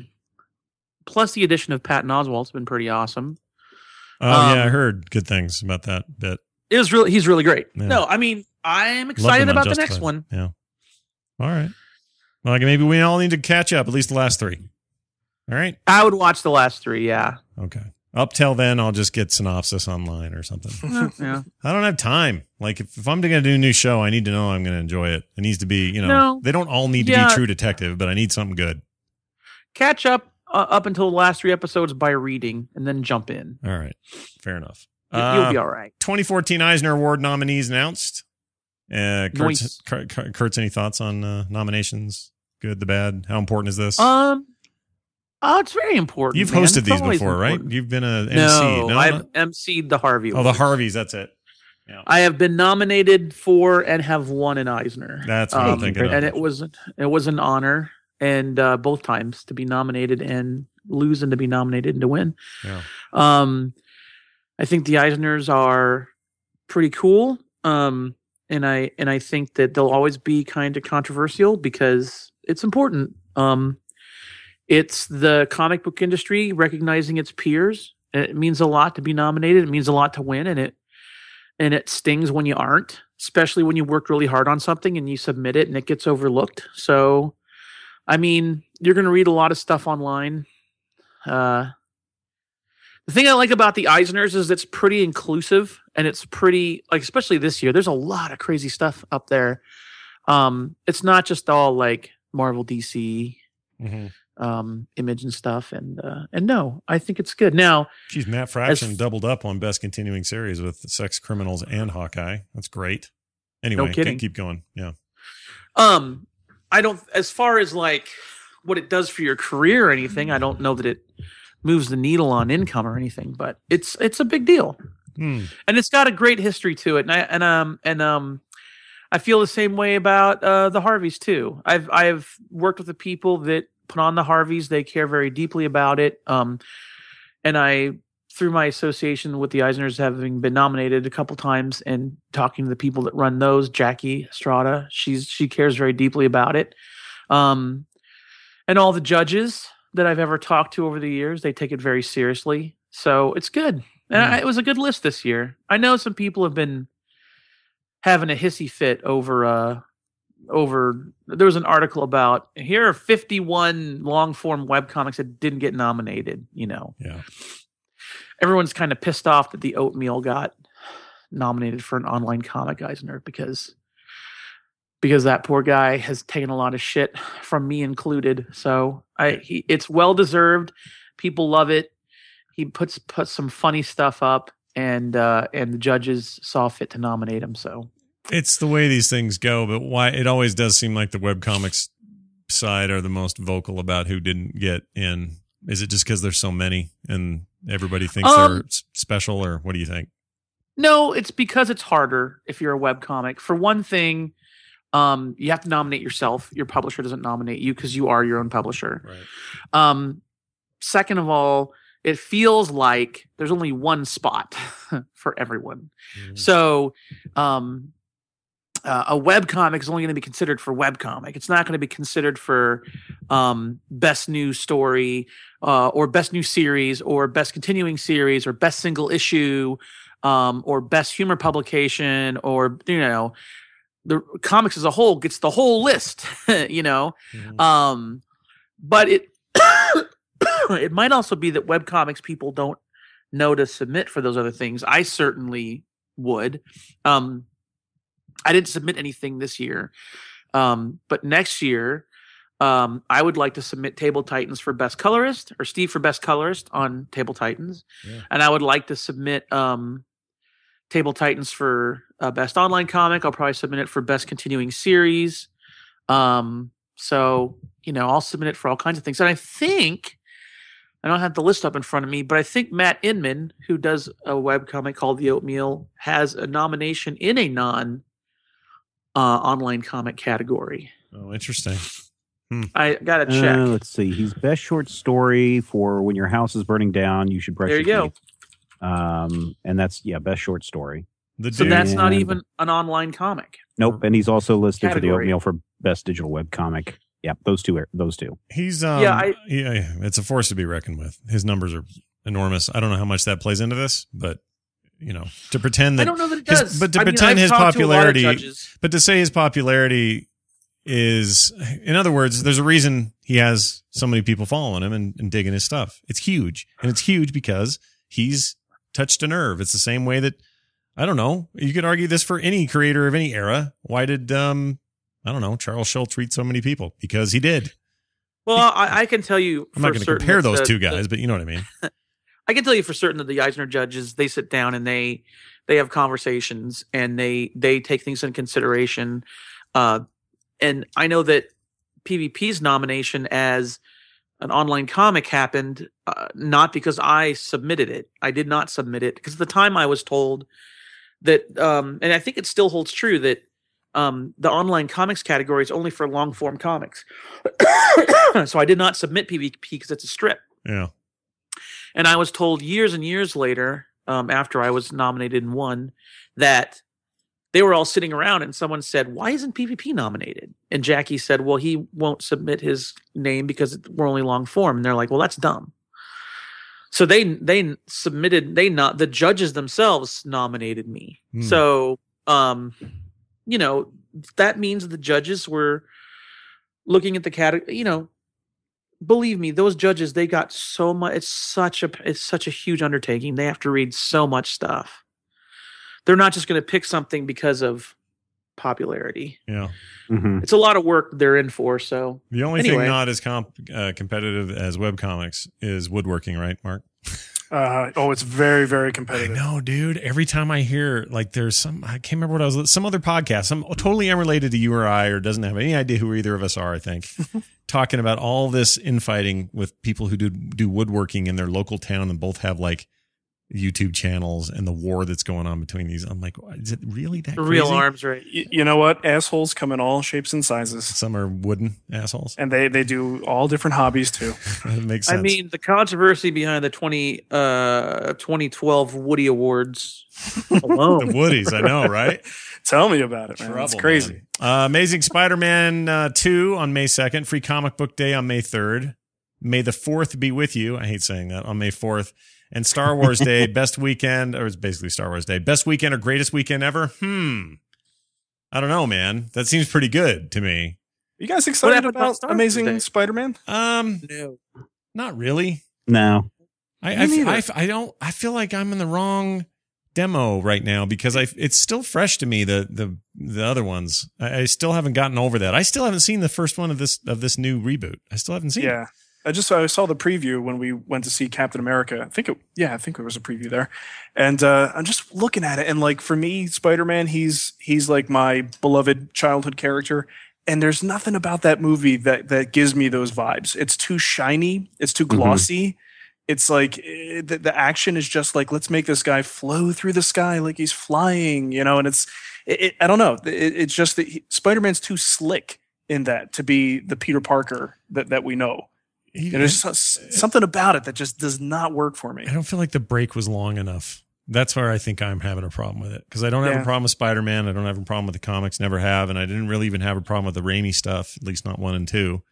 Plus, the addition of Patton Oswalt's been pretty awesome. Oh Um, yeah, I heard good things about that bit. It was really, he's really great. Yeah. No, I mean, I'm Loved excited him on about the next Justified. one. Yeah. All right. Well, like maybe we all need to catch up, at least the last three. All right. I would watch the last three. Yeah, Okay. Up till then, I'll just get synopsis online or something. yeah. I don't have time. Like, if, if I'm going to do a new show, I need to know I'm going to enjoy it. It needs to be, you know, No. they don't all need to Yeah. be True Detective, but I need something good. Catch up uh, up until the last three episodes by reading, and then jump in. All right. Fair enough. You- Uh, You'll be all right. twenty fourteen Eisner Award nominees announced. Uh, Kurt's, Nice. Kurt, Kurt's, any thoughts on uh, nominations? Good, the bad? How important is this? Um, oh, it's very important. You've man. hosted It's these always before, right? important. You've been a M C. No, No, I've no? emceed the Harvey. Oh, the Awards. Harveys. That's it. Yeah. I have been nominated for and have won an Eisner. That's what I'm Um, thinking of. and it was it was an honor, and uh, both times to be nominated and lose and to be nominated and to win. Yeah. Um, I think the Eisners are pretty cool, um, and I and I think that they'll always be kind of controversial because it's important. Um, it's the comic book industry recognizing its peers. It means a lot to be nominated. It means a lot to win, and it and it stings when you aren't, especially when you worked really hard on something and you submit it and it gets overlooked. So, I mean, you're going to read a lot of stuff online. Uh, the thing I like about the Eisners is it's pretty inclusive and it's pretty, like, especially this year, there's a lot of crazy stuff up there. Um, it's not just all like Marvel, D C, Mm-hmm. um, Image and stuff. And, uh, and no, I think it's good. Now, Geez, Matt Fraction As- doubled up on Best Continuing Series with Sex Criminals and Hawkeye. That's great. Anyway, No kidding. keep going. Yeah. Um, I don't, as far as like what it does for your career or anything, I don't know that it moves the needle on income or anything, but it's, it's a big deal. Hmm. And it's got a great history to it. And I, and, um, and, um, I feel the same way about, uh, the Harveys too. I've, I've worked with the people that put on the Harveys. They care very deeply about it. Um, and I, through my association with the Eisners, having been nominated a couple times and talking to the people that run those, Jackie Estrada, she's she cares very deeply about it. Um, and all the judges that I've ever talked to over the years, they take it very seriously. So it's good. And I, it was a good list this year. I know some people have been having a hissy fit over uh over there was an article about here are fifty-one long form webcomics that didn't get nominated, you know. Yeah. Everyone's kind of pissed off that the Oatmeal got nominated for an online comic Eisner because because that poor guy has taken a lot of shit from me included. So I he, it's well deserved. People love it. He puts puts some funny stuff up, and uh, and the judges saw fit to nominate him. So It's the way these things go, but why it always does seem like the webcomics side are the most vocal about who didn't get in. Is it just because there's so many and everybody thinks Um, they're s- special, or what do you think? no, it's because it's harder if you're a webcomic. For one thing, um, you have to nominate yourself. Your publisher doesn't nominate you because you are your own publisher. Right. Um, second of all, it feels like there's only one spot for everyone. Mhm. So um, uh, a webcomic is only going to be considered for webcomic. It's not going to be considered for um, best new story uh, or best new series or best continuing series or best single issue um, or best humor publication or, you know, the comics as a whole gets the whole list, you know. Mhm. Um, but it it might also be that webcomics people don't know to submit for those other things. I certainly would. Um, I didn't submit anything this year, um, but next year um, I would like to submit Table Titans for Best Colorist or Steve for Best Colorist on Table Titans, Yeah. and I would like to submit um, Table Titans for uh, Best Online Comic. I'll probably submit it for Best Continuing Series. Um, so, you know, I'll submit it for all kinds of things. And I think, I don't have the list up in front of me, but I think Matt Inman, who does a webcomic called The Oatmeal, has a nomination in a non uh, online comic category. Oh, interesting. Hmm. I got to check. Uh, let's see. He's best short story for When Your House is Burning Down, You Should Brush There you Your go. Teeth. Um, and that's, yeah, best short story. The So dude, that's not And- even an online comic. Nope. And he's also listed for The Category. Oatmeal for best digital webcomic. Yep, those two are those two. he's um, Yeah, I- yeah, yeah, it's a force to be reckoned with. His numbers are enormous. I don't know how much that plays into this, but you know, to pretend that I don't know that it his- does. but to I mean, pretend I've his talked to a lot of popularity, judges. but to say his popularity is, in other words, there's a reason he has so many people following him and, and digging his stuff. It's huge, and it's huge because he's touched a nerve. It's the same way that, I don't know, you could argue this for any creator of any era. Why did um I don't know, Charles Schultz read so many people? Because he did. Well, I, I can tell you. I'm not for going to certain compare that those the- two the- guys, but you know what I mean. I can tell you for certain that the Eisner judges, they sit down and they they have conversations and they they take things into consideration. Uh, and I know that P V P's nomination as an online comic happened uh, not because I submitted it. I did not submit it because at the time I was told that, um, and I think it still holds true that um, the online comics category is only for long form comics. So I did not submit P V P because it's a strip. Yeah. And I was told years and years later, um, after I was nominated and won, that they were all sitting around and someone said, "Why isn't P V P nominated?" And Jackie said, "Well, he won't submit his name because we're only long form." And they're like, "Well, that's dumb." So they they submitted, they not the judges themselves nominated me. Hmm. So, um, you know, that means the judges were looking at the category, you know, believe me, those judges, they got so much. It's such a it's such a huge undertaking. They have to read so much stuff. They're not just going to pick something because of popularity. Yeah. Mm-hmm. It's a lot of work they're in for. So The only Anyway. thing not as comp- uh, competitive as webcomics is woodworking, right, Mark? Uh, oh, it's very, very I competitive. know, dude. Every time I hear, like, there's some, I can't remember what I was, some other podcast, some totally unrelated to you or I, or doesn't have any idea who either of us are, I think, talking about all this infighting with people who do, do woodworking in their local town and both have, like, YouTube channels and the war that's going on between these. I'm like, is it really that the crazy? real arms race. Y- you know what? Assholes come in all shapes and sizes, Some are wooden assholes. and they they do all different hobbies too. That makes sense. I mean, the controversy behind the twenty uh twenty twelve Woody Awards the alone. Woodies, I know, right? Tell me about it, man. Trouble, It's crazy. man. Uh, Amazing Spider-Man uh, two on May second. Free Comic Book Day on May third. May the fourth be with you. I hate saying that. On May fourth. And Star Wars Day, best weekend, or it's basically Star Wars Day. Best weekend or greatest weekend ever? Hmm. I don't know, man. That seems pretty good to me. You guys excited happened on about Star Wars Amazing Day? Spider-Man? Um, No. not really. No. I, Me I, neither. I, I don't, I feel like I'm in the wrong demo right now because I, it's still fresh to me, the, the, the other ones. I, I still haven't gotten over that. I still haven't seen the first one of this, of this new reboot. I still haven't seen it. Yeah. I just I saw the preview when we went to see Captain America. I think it yeah, I think it was a preview there. And uh, I'm just looking at it and like for me, Spider-Man, he's he's like my beloved childhood character. And there's nothing about that movie that that gives me those vibes. It's too shiny, it's too glossy. It's like eh, the, the action is just like let's make this guy flow through the sky like he's flying, you know, and it's it, it, I don't know. It, it's just that he, Spider-Man's too slick in that to be the Peter Parker that that we know. He- And there's so- something about it that just does not work for me. I don't feel like the break was long enough. That's where I think I'm having a problem with it because I don't have Yeah. a problem with Spider-Man. I don't have a problem with the comics, never have, and I didn't really even have a problem with the Raimi stuff, at least not one and two.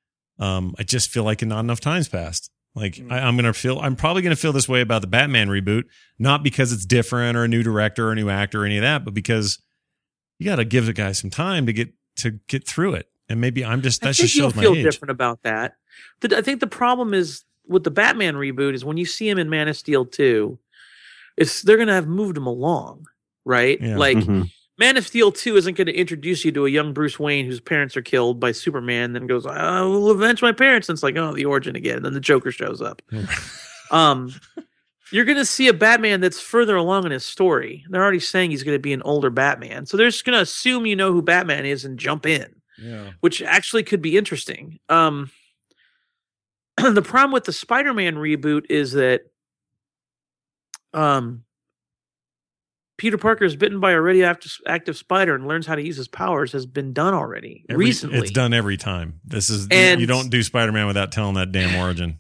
Um, I just feel like not enough time's passed. Like Mm. I, I'm gonna feel, I'm probably gonna feel this way about the Batman reboot, not because it's different or a new director or a new actor or any of that, but because you got to give the guy some time to get to get through it. And maybe I'm just I that think just you'll shows my feel age. different about that. The, I think the problem is with the Batman reboot is when you see him in Man of Steel two, it's they're going to have moved him along, right? Yeah. Like Mhm. Man of Steel two isn't going to introduce you to a young Bruce Wayne whose parents are killed by Superman, then goes, "I will avenge my parents." And it's like, oh, the origin again. And then the Joker shows up. um, you're going to see a Batman that's further along in his story. They're already saying he's going to be an older Batman, so they're just going to assume you know who Batman is and jump in. Yeah. which actually could be interesting. Um, the problem with the Spider-Man reboot is that um, Peter Parker is bitten by a radioactive active spider and learns how to use his powers has been done already Every, recently. It's done every time. This is And- you don't do Spider-Man without telling that damn origin.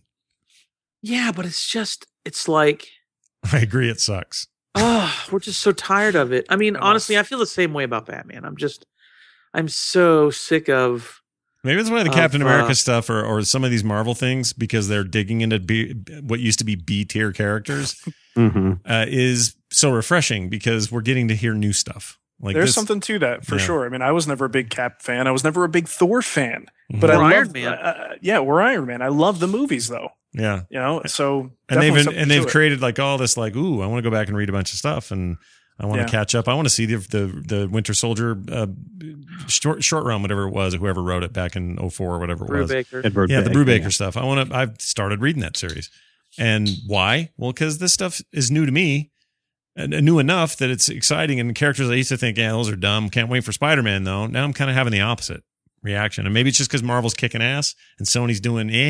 Yeah, but it's just, it's like, I agree. It sucks. oh, we're just so tired of it. I mean, honestly, I feel the same way about Batman. I'm just, I'm so sick of. Maybe it's why the Of, Captain America uh, stuff or, or some of these Marvel things, because they're digging into B, what used to be B tier characters, Mm-hmm. uh, is so refreshing because we're getting to hear new stuff. Like There's this, something to that for Yeah. sure. I mean, I was never a big Cap fan. I was never a big Thor fan. Mhm. But I Or love, Iron Man. Uh, yeah, we're Iron Man. I love the movies though. yeah. You know, so And they've definitely something and to they've it. created like all this like, ooh, I want to go back and read a bunch of stuff and I want Yeah. to catch up. I want to see the the, the Winter Soldier uh, short short run, whatever it was, whoever wrote it back in oh four or whatever it was. Brubaker. Edward Yeah, the Beck, Brubaker yeah. stuff. I want to. I've started reading that series, and why? Well, because this stuff is new to me, and and new enough that it's exciting. And the characters I used to think, yeah, those are dumb. Can't wait for Spider-Man though. Now I'm kind of having the opposite reaction, and maybe it's just because Marvel's kicking ass and Sony's doing eh,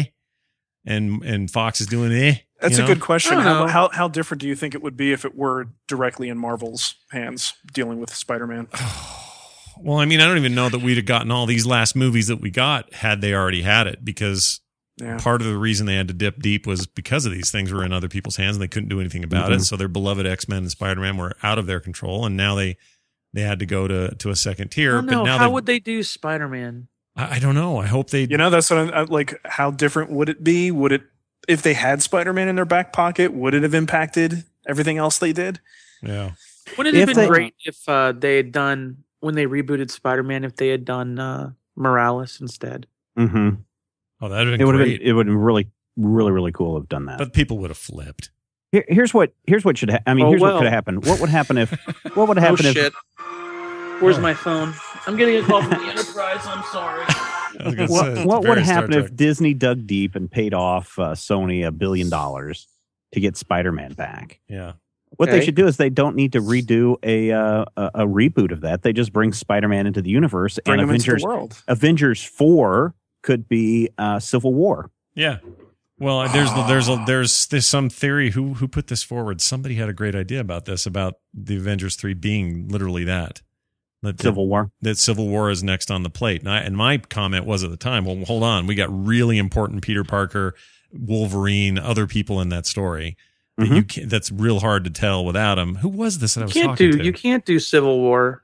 and and Fox is doing eh. That's you a know? good question. I don't How, know. how how different do you think it would be if it were directly in Marvel's hands dealing with Spider-Man? Well, I mean, I don't even know that we'd have gotten all these last movies that we got had they already had it, because Yeah. part of the reason they had to dip deep was because of these things were in other people's hands and they couldn't do anything about Mhm. it. So their beloved X-Men and Spider-Man were out of their control, and now they they had to go to to a second tier. I don't know. But now How they've- would they do Spider-Man? I, I don't know. I hope they. You know, that's what I'm, I, like. How different would it be? Would it if they had Spider-Man in their back pocket? Would it have impacted everything else they did? yeah. Wouldn't it have If been they- great if uh, they had done, when they rebooted Spider-Man, if they had done uh, Morales instead? Mm-hmm. Oh, that'd have It been would have great. been. It would have been really, really, really cool to have done that. But people would have flipped. Here, here's what. Here's what should. Ha- I mean, Oh, here's well. what could have happened. What would happen if? What would happen oh, if? shit. Where's Oh. my phone? I'm getting a call from the Enterprise. I'm sorry. I was gonna say, What, it's what would very Star happen if Trek. Disney dug deep and paid off uh, Sony a billion dollars to get Spider-Man back? Yeah. What they Okay. should do is they don't need to redo a uh, a, a reboot of that. They just bring Spider-Man into the universe, Bring and them into Avengers the world. Avengers four could be uh, Civil War. Yeah. Well, there's there's a, there's there's some theory who who put this forward. Somebody had a great idea about this, about the Avengers three being literally that. That, Civil War. that Civil War is next on the plate. And, I, and my comment was at the time, well, hold on, we got really important Peter Parker, Wolverine, other people in that story. That Mhm. you can, that's real hard to tell without him. Who was this that I You was can't talking do. to? You can't do Civil War.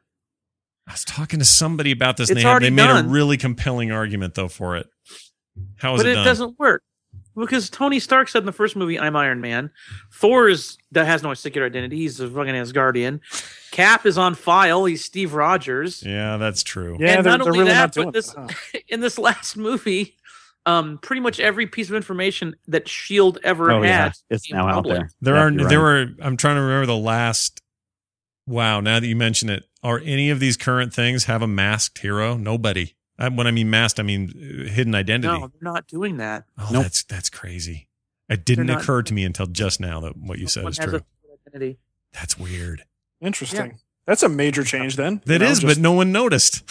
I was talking to somebody about this, and It's they, had, already they made done. a really compelling argument though for it. How is But it, it done? doesn't work because Tony Stark said in the first movie, "I'm Iron Man." Thor is that has no secret identity. He's a fucking Asgardian. Cap is on file. He's Steve Rogers. Yeah, that's true. Yeah, and they're, not they're only really that, not doing but this that. in this last movie, um, pretty much every piece of information that Shield ever Oh had. yeah, it's, it's came now out public. there. There Yeah, are you're there right. were I'm trying to remember the last. Wow, now that you mention it, are any of these current things have a masked hero? Nobody. I, when I mean masked, I mean uh, hidden identity. No, they're not doing that. Oh, Nope. that's that's crazy. It didn't They're not- occur to me until just now that what you said One is has true. a secret identity. That's weird. Interesting. That's a major change then. That You know, is, just- but no one noticed.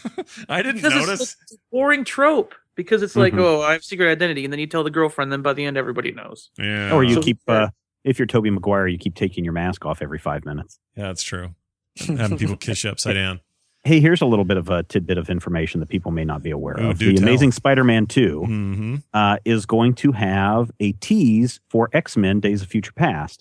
I didn't Because notice. it's, it's a boring trope. Because it's like, Mhm. oh, I have secret identity, and then you tell the girlfriend, then by the end, everybody knows. Yeah, Or you So- keep. Uh, if you're Tobey Maguire, you keep taking your mask off every five minutes. yeah, that's true. Having people kiss you upside down. Hey, here's a little bit of a tidbit of information that people may not be aware Ooh, of. do The tell. Amazing Spider-Man two Mm-hmm. uh, is going to have a tease for X-Men: Days of Future Past.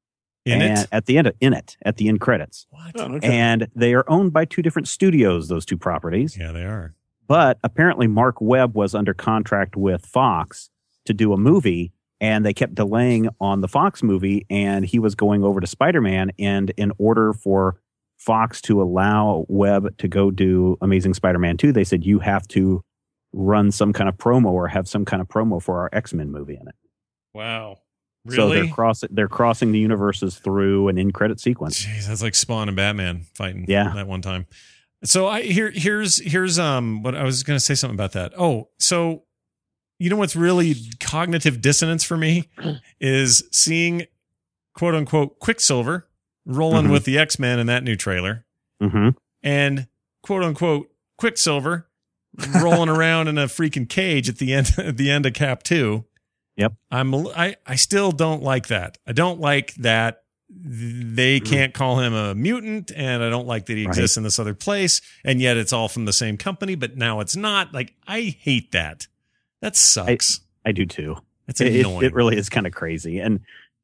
In and it. at the end, in it, at the end credits, What? Oh, no kidding. and they are owned by two different studios. Those two properties, Yeah, they are. but apparently Mark Webb was under contract with Fox to do a movie, and they kept delaying on the Fox movie, and he was going over to Spider-Man, and in order for Fox to allow Webb to go do Amazing Spider-Man two, they said you have to run some kind of promo or have some kind of promo for our X-Men movie in it. Wow. Really? So they're crossing they're crossing the universes through an end credit sequence. Jeez, that's like Spawn and Batman fighting. Yeah. that one time. So I here here's here's um what I was going to say something about that. Oh, so you know what's really cognitive dissonance for me is seeing quote unquote Quicksilver rolling Mhm. with the X-Men in that new trailer, Mm-hmm. and quote unquote Quicksilver rolling around in a freaking cage at the end at the end of Cap two. Yep. I'm I I still don't like that. I don't like that they can't call him a mutant, and I don't like that he exists right. in this other place, and yet it's all from the same company, but now it's not. Like, I hate that. That sucks. I, I do too. It's it, annoying. It, it really is kind of crazy, and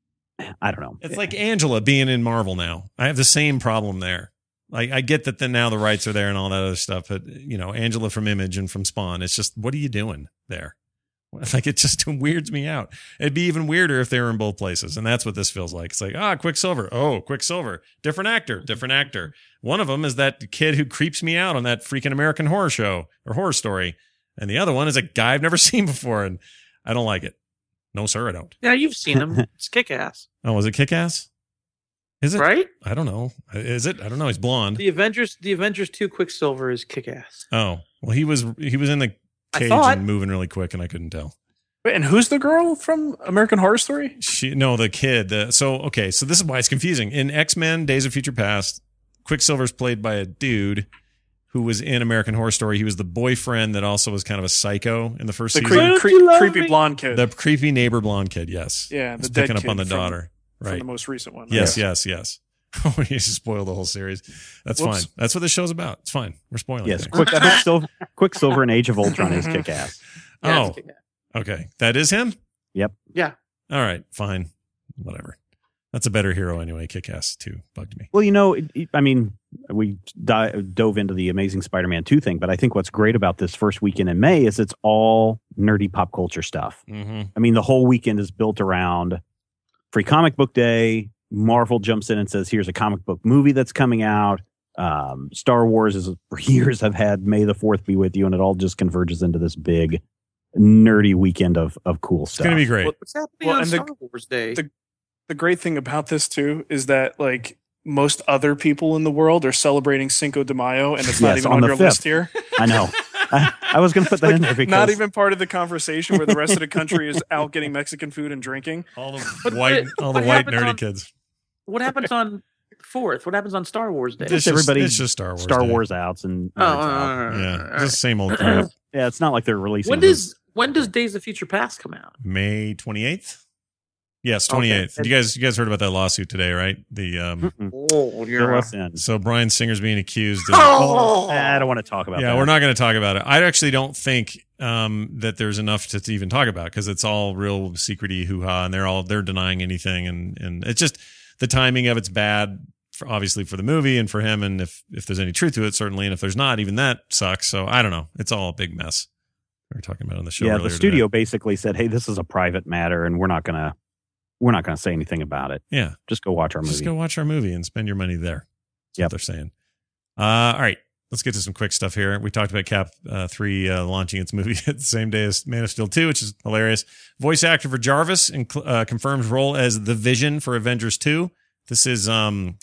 I don't know. It's like Angela being in Marvel now. I have the same problem there. Like, I get that the, now the rights are there and all that other stuff, but, you know, Angela from Image and from Spawn, it's just, what are you doing there? Like, it just weirds me out. It'd be even weirder if they were in both places. And that's what this feels like. It's like, ah, Quicksilver. Oh, Quicksilver. Different actor, different actor. One of them is that kid who creeps me out on that freaking American Horror Show or Horror Story. And the other one is a guy I've never seen before. And I don't like it. No, sir, I don't. Yeah, you've seen him. It's Kick-Ass. Oh, was it Kick-Ass? Is it? Right? I don't know. Is it? I don't know. He's blonde. The Avengers, the Avengers two Quicksilver is Kick-Ass. Oh, well, he was, he was in the cage and moving really quick, and I couldn't tell. Wait, and who's the girl from American Horror Story? She no, the kid. The, so okay, so this is why it's confusing. In X-Men: Days of Future Past, Quicksilver's played by a dude who was in American Horror Story. He was the boyfriend that also was kind of a psycho in the first the season. Cre- cre- creepy me? blonde kid. The creepy neighbor blonde kid. Yes. Yeah, the picking dead up on the kid from, daughter. Right. From the most recent one. Yes, yes, yes. Oh, you just spoiled the whole series. That's Whoops. fine. That's what this show's about. It's fine. We're spoiling. Yes, things. Quick, Quicksilver, Quicksilver and Age of Ultron is Kick-Ass. Yeah, oh, it's Kick-Ass. okay. That is him? Yep. Yeah. All right, fine. Whatever. That's a better hero anyway. Kick-Ass two bugged me. Well, you know, it, it, I mean, we di- dove into the Amazing Spider-Man two thing, but I think what's great about this first weekend in May is it's all nerdy pop culture stuff. Mm-hmm. I mean, the whole weekend is built around Free Comic Book Day. Marvel jumps in and says, here's a comic book movie that's coming out. Um, Star Wars is for years have had May the fourth be with you, and it all just converges into this big nerdy weekend of of cool stuff. It's going to be great. What's happening Well, on and the- Star Wars Day? the- The great thing about this too is that like most other people in the world are celebrating Cinco de Mayo, and it's not Yes, even on on, the your fifth. list here. I know. I, I was going to put that in there because Not even part of the conversation where the rest of the country is out getting Mexican food and drinking. All the But white, what- all the what white happens nerdy on- kids. What happens on fourth? What happens on Star Wars Day? It's just everybody it's just Star Wars. Star Day. Wars outs and Oh, nerds uh, out. Yeah, all just right. the same old crap. Yeah, it's not like they're releasing. When them. does when does Days of Future Past come out? May twenty-eighth. Yes, twenty-eighth. Okay. You guys, you guys heard about that lawsuit today, right? The um, Mm-mm. Oh, Fill us in. so Bryan Singer's being accused of. Oh! I don't want to talk about Yeah, that. we're not going to talk about it. I actually don't think um, that there's enough to, to even talk about because it's all real secrety hoo ha, and they're all they're denying anything, and and it's just the timing of it's bad, for, obviously for the movie and for him, and if if there's any truth to it, certainly, and if there's not, even that sucks. So I don't know. It's all a big mess. We were talking about it on the show. Yeah, earlier the studio today. basically said, "Hey, this is a private matter, and we're not going to we're not going to say anything about it. Yeah, Just go watch our movie." just go watch our movie and spend your money there. That's Yep. what they're saying. Uh, all right. Let's get to some quick stuff here. We talked about Cap uh, three uh, launching its movie at the same day as Man of Steel two, which is hilarious. Voice actor for Jarvis inc- uh, confirms role as the Vision for Avengers two. This is, um,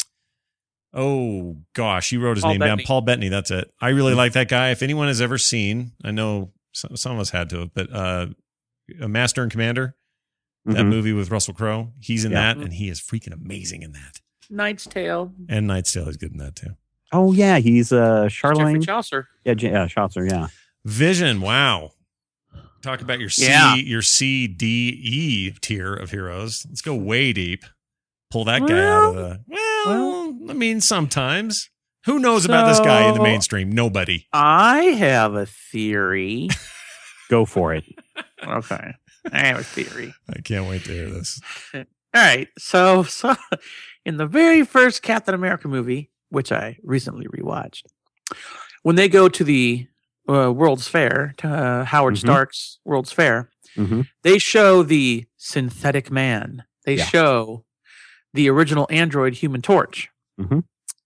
oh gosh, he wrote his Paul name down. Bettany. Paul Bettany. That's it. I really like that guy. If anyone has ever seen, I know some, some of us had to have, but uh, a Master and Commander, that Mhm. movie with Russell Crowe, he's in Yeah. that, and he is freaking amazing in that. Knight's Tale. And Knight's Tale is good in that too. Oh yeah, he's uh Jeffrey Charlene. Chaucer. Yeah, J- yeah, Chaucer. Yeah. Vision, wow. Talk about your C, Yeah. your C, D, E tier of heroes. Let's go way deep. Pull that guy out of the. Well, I mean, sometimes. Who knows about this guy in the So- mainstream? Nobody. I have a theory. Go for it. Okay. I have a theory. I can't wait to hear this. All right. So, so in the very first Captain America movie, which I recently rewatched, when they go to the uh, World's Fair, to, uh, Howard Mhm. Stark's World's Fair, hmm they show the synthetic man. They Yeah. show the original android Human Torch. Mhm.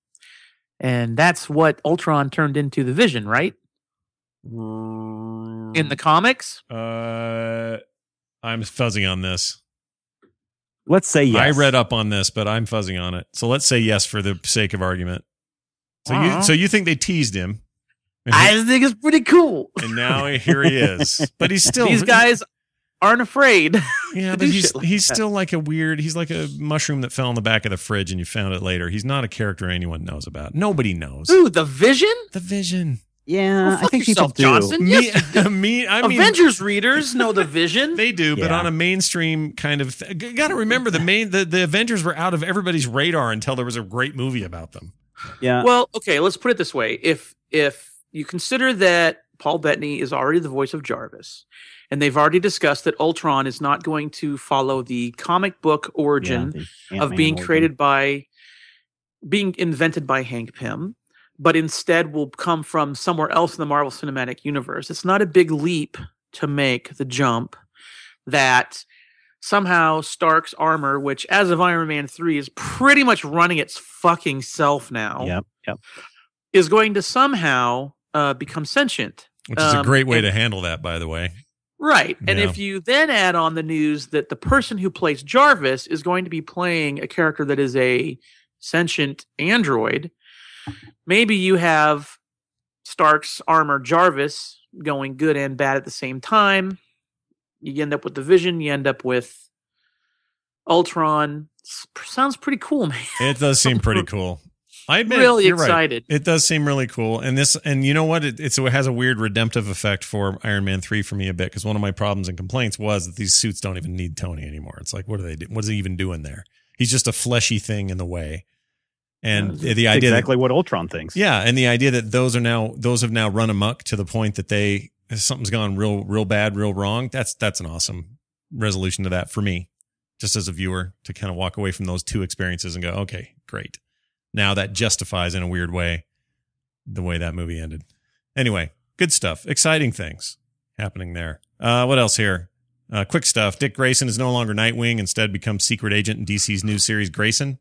And that's what Ultron turned into the Vision, right? In the comics? Uh, I'm fuzzing on this. Let's say yes. I read up on this, but I'm fuzzing on it. So let's say yes for the sake of argument. So you, Uh-huh. so you think they teased him? And, I just think it's pretty cool. and now here he is, but he's still These guys aren't afraid. Yeah, to but do he's shit like he's that. still like a weird. He's like a mushroom that fell in the back of the fridge and you found it later. He's not a character anyone knows about. Nobody knows. Ooh, the Vision? The Vision. Yeah, Well, I fuck think yourself, people do. Johnson. Me, Yes, me, I mean, Avengers readers know the Vision. they do, but Yeah. on a mainstream kind of. Th- Got to remember the main the, the Avengers were out of everybody's radar until there was a great movie about them. Yeah, Well, okay, let's put it this way: if if you consider that Paul Bettany is already the voice of Jarvis, and they've already discussed that Ultron is not going to follow the comic book origin yeah, the of Ant-Man being origin. created by, being invented by Hank Pym, but instead will come from somewhere else in the Marvel Cinematic Universe. It's not a big leap to make the jump that somehow Stark's armor, which as of Iron Man three is pretty much running its fucking self now, Yep, yep. is going to somehow uh, become sentient. Which is a Um, great way and- to handle that, by the way. Right. And Yeah. if you then add on the news that the person who plays Jarvis is going to be playing a character that is a sentient android, maybe you have Stark's armor Jarvis going good and bad at the same time. You end up with the Vision, you end up with Ultron. S- Sounds pretty cool, man. It does seem pretty cool. I admit, Really you're right. excited. It does seem really cool, and this, and you know what? It, it's, it has a weird redemptive effect for Iron Man three for me a bit, because one of my problems and complaints was that these suits don't even need Tony anymore. It's like, what are they do? What is he even doing there? He's just a fleshy thing in the way, and the That's idea exactly that, what Ultron thinks. yeah, and the idea that those are now those have now run amok to the point that they something's gone real, real bad, real wrong. That's that's an awesome resolution to that for me, just as a viewer, to kind of walk away from those two experiences and go, okay, great. Now that justifies in a weird way the way that movie ended. Anyway, good stuff. Exciting things happening there. Uh, what else here? Uh, quick stuff. Dick Grayson is no longer Nightwing, instead becomes secret agent in D C's new series Grayson.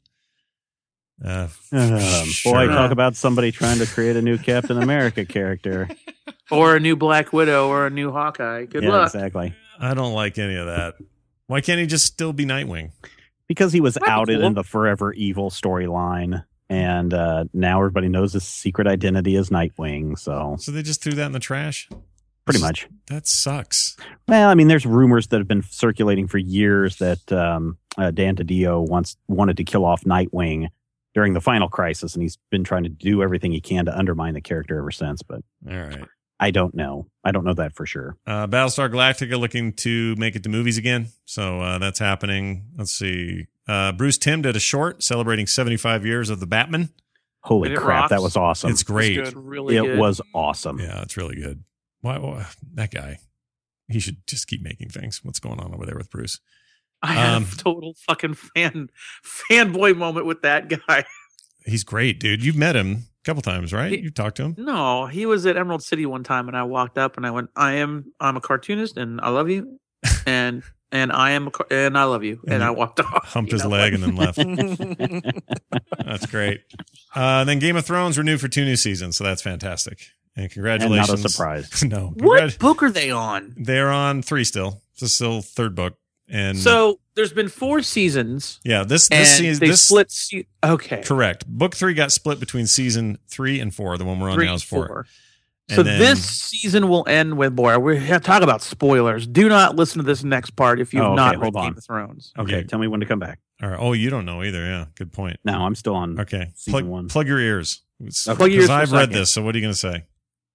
Uh, Um, sure. Boy, talk about somebody trying to create a new Captain America character. Or a new Black Widow or a new Hawkeye. Good yeah, luck. exactly. I don't like any of that. Why can't he just still be Nightwing? Because he was That'd be outed cool. in the Forever Evil storyline, and uh, now everybody knows his secret identity is Nightwing. So So they just threw that in the trash? pretty much. That sucks. Well, I mean, there's rumors that have been circulating for years that um, uh, Dan DiDio once wanted to kill off Nightwing during the final crisis, and he's been trying to do everything he can to undermine the character ever since. But All right. I don't know. I don't know that for sure. Uh, Battlestar Galactica looking to make it to movies again. So uh, that's happening. Let's see. Uh, Bruce Timm did a short celebrating seventy-five years of the Batman. Holy And it crap, rocks. that was awesome. It's great. good. It's really it good. was awesome. Yeah, it's really good. Why, why that guy? He should just keep making things. What's going on over there with Bruce? I had Um, a total fucking fan fanboy moment with that guy. He's great, dude. You've met him a couple times, right? He- You've talked to him. No, he was at Emerald City one time, and I walked up and I went, "I am, I'm a cartoonist, and I love you, and and I am, a, car- and I love you," and, And I he walked off. Humped you his know, leg like- and then left. That's great. Uh, and then Game of Thrones renewed for two new seasons, so that's fantastic. And And congratulations. not a surprise. no, What congrat- book are they on? they're on three still. This is still third book. And So there's been four seasons, yeah, this and this season they this split. Se- okay, correct. Book three got split between season three and four. The one we're on Three now and is four. four. And So then- this season will end with boy. We're here to talk about spoilers. Do not listen to this next part if you've Oh, okay, not hold read on. Game of Thrones. Okay, Yeah. tell me when to come back. All right. Oh, you don't know either. Yeah, good point. No, I'm still on. Okay, Season plug, one. plug your ears. Because Plug your ears for a I've read second. this. So what are you going to say?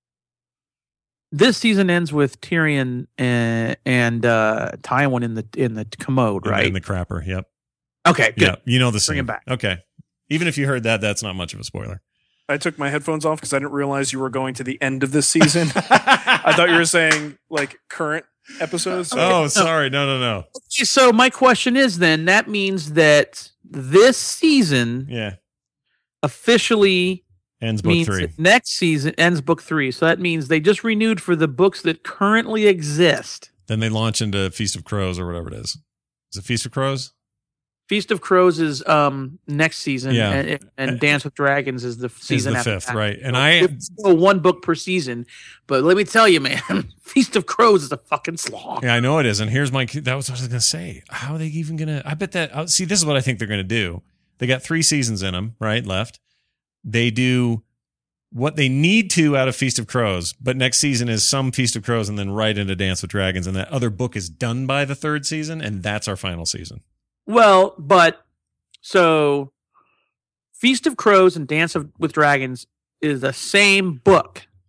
This season ends with Tyrion and, and uh, Tywin in the in the commode, In the- right? In the crapper. Yep. okay, good. Yeah. You know the Bring scene. him back. Okay. Even if you heard that, that's not much of a spoiler. I took my headphones off because I didn't realize you were going to the end of this season. I thought you were saying like current episodes. Oh, sorry. No, no, no. Okay, so my question is then that means that this season Yeah. officially Ends book means three. that next season ends book three. So that means they just renewed for the books that currently exist. Then they launch into Feast of Crows or whatever it is. Is it Feast of Crows? Feast of Crows is um next season, Yeah. and, and Dance with Dragons is the Is season the after fifth, that. right? And So I it's still one book per season, but let me tell you, man, Feast of Crows is a fucking slog. Yeah, I know it is. And here's my that was what I was gonna say. How are they even gonna I bet that oh, see, this is what I think they're gonna do. They got three seasons in them, right? Left. They do what they need to out of Feast of Crows, but next season is some Feast of Crows and then right into Dance with Dragons, and that other book is done by the third season, and that's our final season. Well, but so Feast of Crows and Dance of, with Dragons is the same book.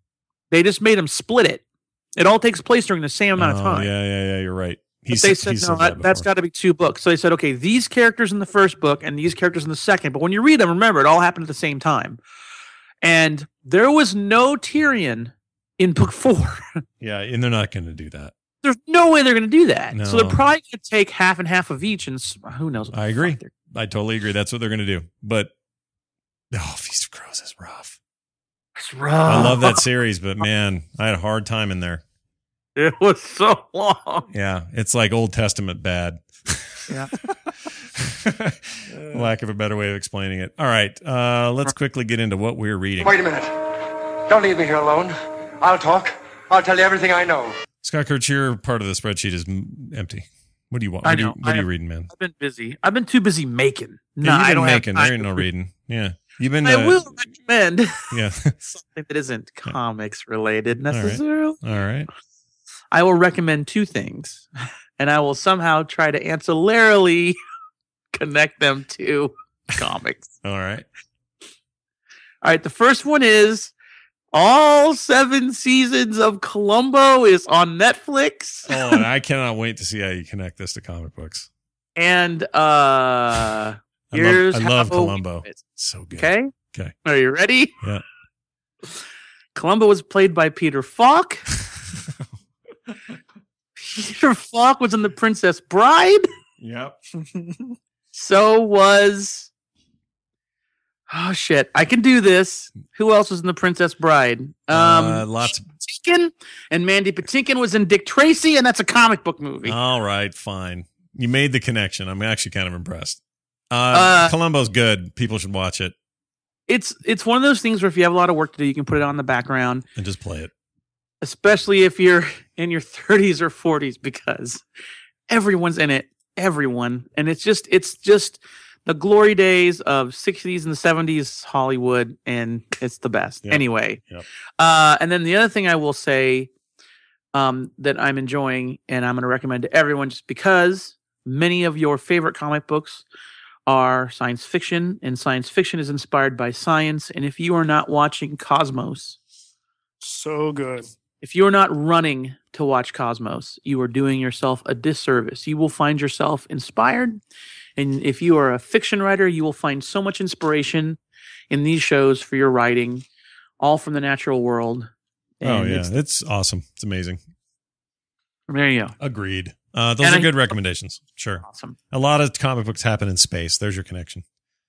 They just made them split it. It all takes place during the same amount of Oh, time. Yeah, yeah, yeah. You're right. He But they said, said, he no, said that, that that's before. got to be two books. So they said, okay, these characters in the first book and these characters in the second. But when you read them, remember, it all happened at the same time. And there was no Tyrion in book four. Yeah, and they're not going to do that. There's no way they're going to do that. No. So they're probably going to take half and half of each, and s- who knows? What I the agree. fuck they're- I totally agree. That's what they're going to do. But oh, Feast of Crows is rough. It's rough. I love that series, but man, I had a hard time in there. It was so long. Yeah, it's like Old Testament bad. Yeah. Lack of a better way of explaining it. All right, uh, let's quickly get into what we're reading. Wait a minute. Don't leave me here alone. I'll talk. I'll tell you everything I know. Scott Kurtz, your part of the spreadsheet is m- empty. What do you want? I What, do you, know. what are I you have- reading, man? I've been busy. I've been too busy making. No, Yeah, I you've been don't making. have There ain't time no to- reading. Yeah, you've been. I Uh, will recommend Yeah. something that isn't comics related necessarily. All right. I will recommend two things, and I will somehow try to ancillarily connect them to comics. All right. All right, the first one is all seven seasons of Columbo is on Netflix. Oh, and I cannot wait to see how you connect this to comic books. And uh I here's love, I love how Columbo. it's- So good. Okay. Okay. Are you ready? Yeah. Columbo was played by Peter Falk. Peter Falk was in The Princess Bride. Yep. So was oh shit! I can do this. Who else was in The Princess Bride? Um, uh, lots. Of, Patinkin and Mandy Patinkin was in Dick Tracy, and that's a comic book movie. all right, fine. You made the connection. I'm actually kind of impressed. Uh, Uh, Columbo's good. People should watch it it's it's one of those things where if you have a lot of work to do, you can put it on the background, and just play it. especially if you're in your thirties or forties, because everyone's in it. Everyone, and it's just it's just the glory days of sixties and seventies Hollywood, and it's the best. Yep. Anyway, Yep. uh, and then the other thing I will say um, that I'm enjoying, and I'm going to recommend to everyone, just because many of your favorite comic books are science fiction, and science fiction is inspired by science. And if you are not watching Cosmos, So good. if you are not running to watch Cosmos, you are doing yourself a disservice. You will find yourself inspired. And if you are a fiction writer, you will find so much inspiration in these shows for your writing, all from the natural world. Oh And yeah, it's- it's awesome. It's amazing. there you go. Agreed. Uh, those And are I- good recommendations. Sure. Awesome. A lot of comic books happen in space. There's your connection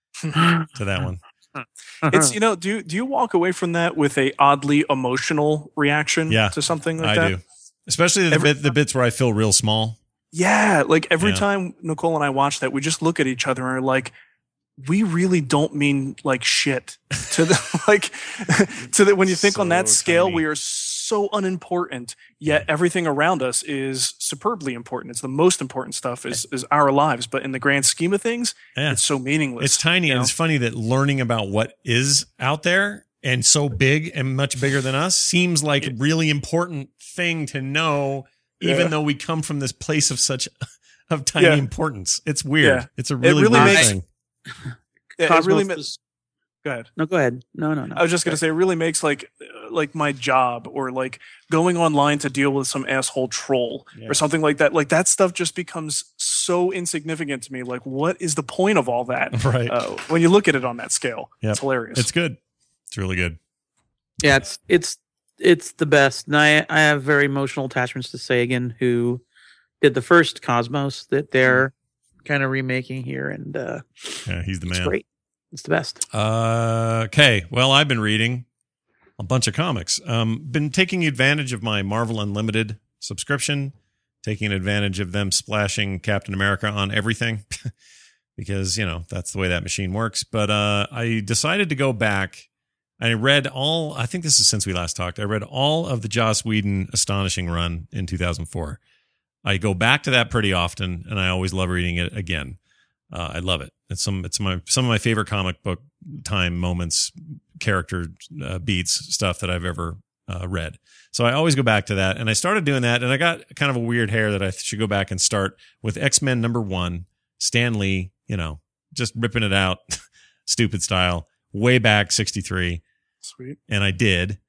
to that one. It's you know, do you, do you walk away from that with a oddly emotional reaction Yeah, to something like I that? do. Especially the, Every- bit, the bits where I feel real small. Yeah, like every Yeah. time Nicole and I watch that, we just look at each other and are like, we really don't mean like shit to the like to the when you think on that So scale, tiny. we are so unimportant, yet everything around us is superbly important. It's the most important stuff is is our lives, but in the grand scheme of things, Yeah. it's so meaningless. It's tiny, you and know? it's funny that learning about what is out there and so big and much bigger than us seems like a really important thing to know, even Yeah. though we come from this place of such of tiny Yeah. importance. It's weird. Yeah. It's a really, really weird makes- thing. Yeah, it Cosmos really ma- was- go ahead. no, go ahead. No, no, no. I was just going to say, it really makes like uh, like my job or like going online to deal with some asshole troll Yeah. or something like that. Like that stuff just becomes so insignificant to me. Like, what is the point of all that? Right. Uh, when you look at it on that scale, Yep. it's hilarious. It's good. It's really good. Yeah, it's it's it's the best. And I I have very emotional attachments to Sagan, who did the first Cosmos that they're kind of remaking here, and uh, Yeah, he's the it's man. great. It's the best. Uh, okay. Well, I've been reading a bunch of comics. Um, been taking advantage of my Marvel Unlimited subscription, taking advantage of them splashing Captain America on everything because, you know, that's the way that machine works. But uh, I decided to go back. I read all, I think this is since we last talked, I read all of the Joss Whedon Astonishing run in two thousand four. I go back to that pretty often, and I always love reading it again. Uh, I love it. It's some it's my some of my favorite comic book time moments, character uh, beats, stuff that I've ever uh, read. So I always go back to that, and I started doing that, and I got kind of a weird hair that I should go back and start with X-Men number one, Stan Lee, you know, just ripping it out, stupid style, way back sixty-three, Sweet. and I did.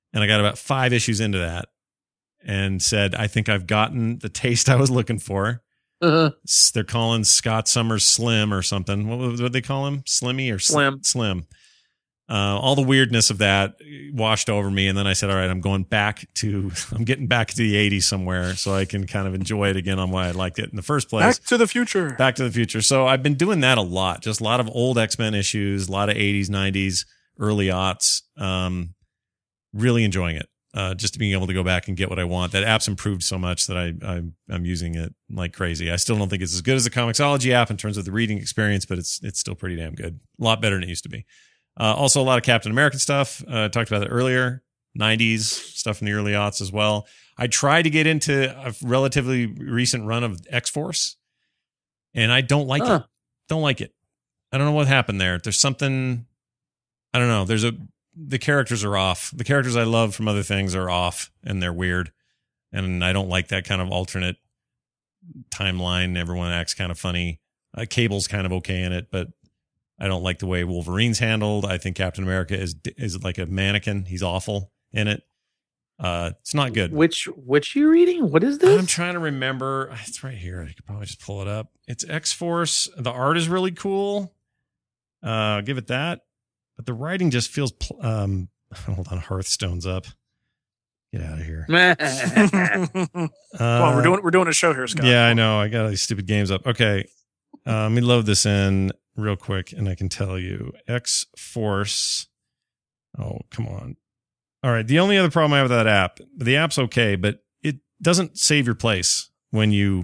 and I got about five issues into that and said, I think I've gotten the taste I was looking for. Uh-huh. They're calling Scott Summers Slim or something. What would what they call him? Slimmy or Slim? Slim. Uh, all the weirdness of that washed over me. And then I said, all right, I'm going back to, I'm getting back to the eighties somewhere so I can kind of enjoy it again on why I liked it in the first place. Back to the future. Back to the future. So I've been doing that a lot. Just a lot of old X-Men issues, a lot of eighties, nineties, early aughts. Um, really enjoying it. Uh, just being able to go back and get what I want. That app's improved so much that I, I, I'm using it like crazy. I still don't think it's as good as the Comixology app in terms of the reading experience, but it's, it's still pretty damn good. A lot better than it used to be. Uh, also, a lot of Captain America stuff. Uh, I talked about it earlier. nineties stuff in the early aughts as well. I tried to get into a relatively recent run of X-Force, and I don't like huh. it. Don't like it. I don't know what happened there. There's something, I don't know. There's a, the characters are off. The characters I love from other things are off, and they're weird. And I don't like that kind of alternate timeline. Everyone acts kind of funny. Uh, Cable's kind of okay in it, but I don't like the way Wolverine's handled. I think Captain America is is like a mannequin. He's awful in it. Uh, it's not good. Which which are you reading? What is this? I'm trying to remember. It's right here. I could probably just pull it up. It's X-Force. The art is really cool. Uh, I'll give it that. But the writing just feels. Pl- um, hold on, Hearthstone's up. Get out of here. Come on, we're doing we're doing a show here, Scott. Yeah, I know. I got these stupid games up. Okay, uh, let me load this in real quick, and I can tell you X-Force. Oh, come on. All right. The only other problem I have with that app, the app's okay, but it doesn't save your place when you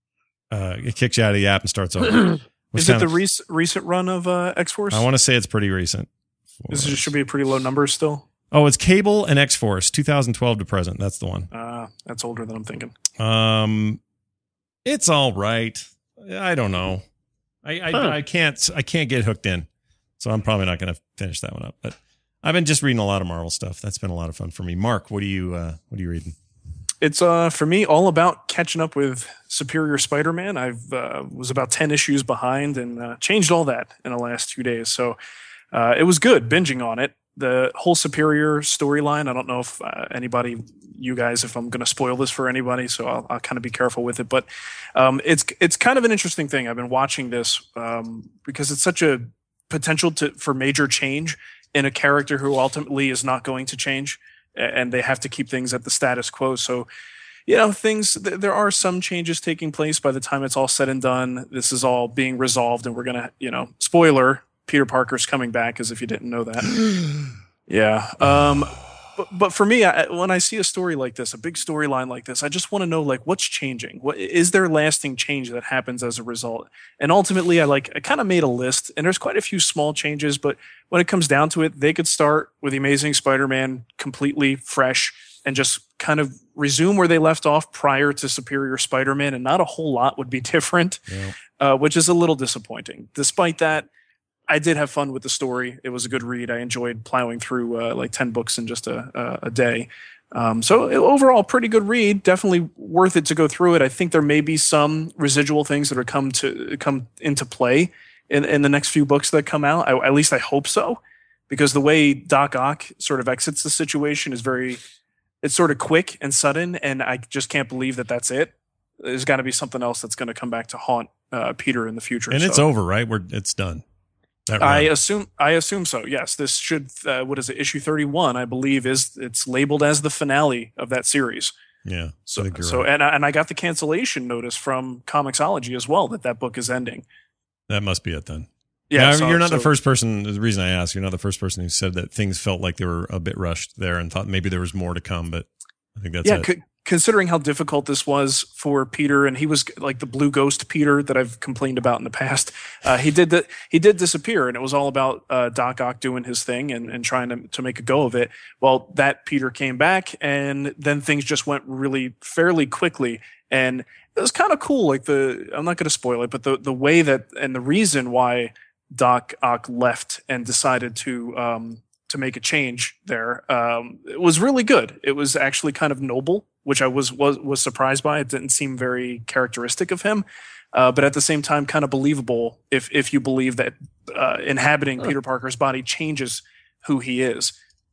uh, it kicks you out of the app and starts over. Is it the rec- recent run of uh, X-Force? I want to say it's pretty recent. This is, should be a pretty low number still. Oh, it's Cable and X-Force, twenty twelve to present. That's the one. Uh, that's older than I'm thinking. Um, it's all right. I don't know. I I, Huh. I can't I can't get hooked in, so I'm probably not going to finish that one up. But I've been just reading a lot of Marvel stuff. That's been a lot of fun for me. Mark, what are you uh, what are you reading? It's uh for me all about catching up with Superior Spider-Man. I've uh, was about ten issues behind and uh, changed all that in the last two days. So uh, it was good binging on it. The whole Superior storyline. I don't know if uh, anybody, you guys, if I'm going to spoil this for anybody, so I'll, I'll kind of be careful with it. But um, it's it's kind of an interesting thing. I've been watching this um, because it's such a potential to for major change in a character who ultimately is not going to change, and they have to keep things at the status quo. So, you know, things, th- there are some changes taking place by the time it's all said and done. This is all being resolved, and we're going to, you know, spoiler, Peter Parker's coming back, as if you didn't know that. yeah. Um, but, but for me, I, when I see a story like this, a big storyline like this, I just want to know, like, what's changing? What is there lasting change that happens as a result? And ultimately, I like, I kind of made a list, and there's quite a few small changes, but when it comes down to it, they could start with The Amazing Spider-Man completely fresh and just kind of resume where they left off prior to Superior Spider-Man, and not a whole lot would be different, Yeah. uh, which is a little disappointing. Despite that, I did have fun with the story. It was a good read. I enjoyed plowing through uh, like ten books in just a, a, a day. Um, so overall, pretty good read. Definitely worth it to go through it. I think there may be some residual things that are come to come into play in, in the next few books that come out. I, at least I hope so, because the way Doc Ock sort of exits the situation is very, it's sort of quick and sudden, and I just can't believe that that's it. There's got to be something else that's going to come back to haunt uh, Peter in the future. And so. it's over, right? We're it's done. That I run. assume I assume so. Yes, this should uh, what is it? Issue thirty-one, I believe, is it's labeled as the finale of that series. Yeah. I So, think you're so right. and I, and I got the cancellation notice from Comixology as well that that book is ending. That must be it then. Yeah, Now, so- you're not so- the first person. The reason I asked, you're not the first person who said that things felt like they were a bit rushed there and thought maybe there was more to come. But I think that's yeah, it. c- considering how difficult this was for Peter, and he was like the blue ghost Peter that I've complained about in the past. Uh, he did that. He did disappear, and it was all about uh, Doc Ock doing his thing and, and trying to to make a go of it. Well, that Peter came back, and then things just went really fairly quickly, and it was kind of cool. Like the I'm not going to spoil it, but the the way that and the reason why Doc Ock left and decided to um, to make a change there um, it was really good. It was actually kind of noble, which I was was was surprised by. It didn't seem very characteristic of him, uh, but at the same time, kind of believable if if you believe that uh, inhabiting Huh. Peter Parker's body changes who he is.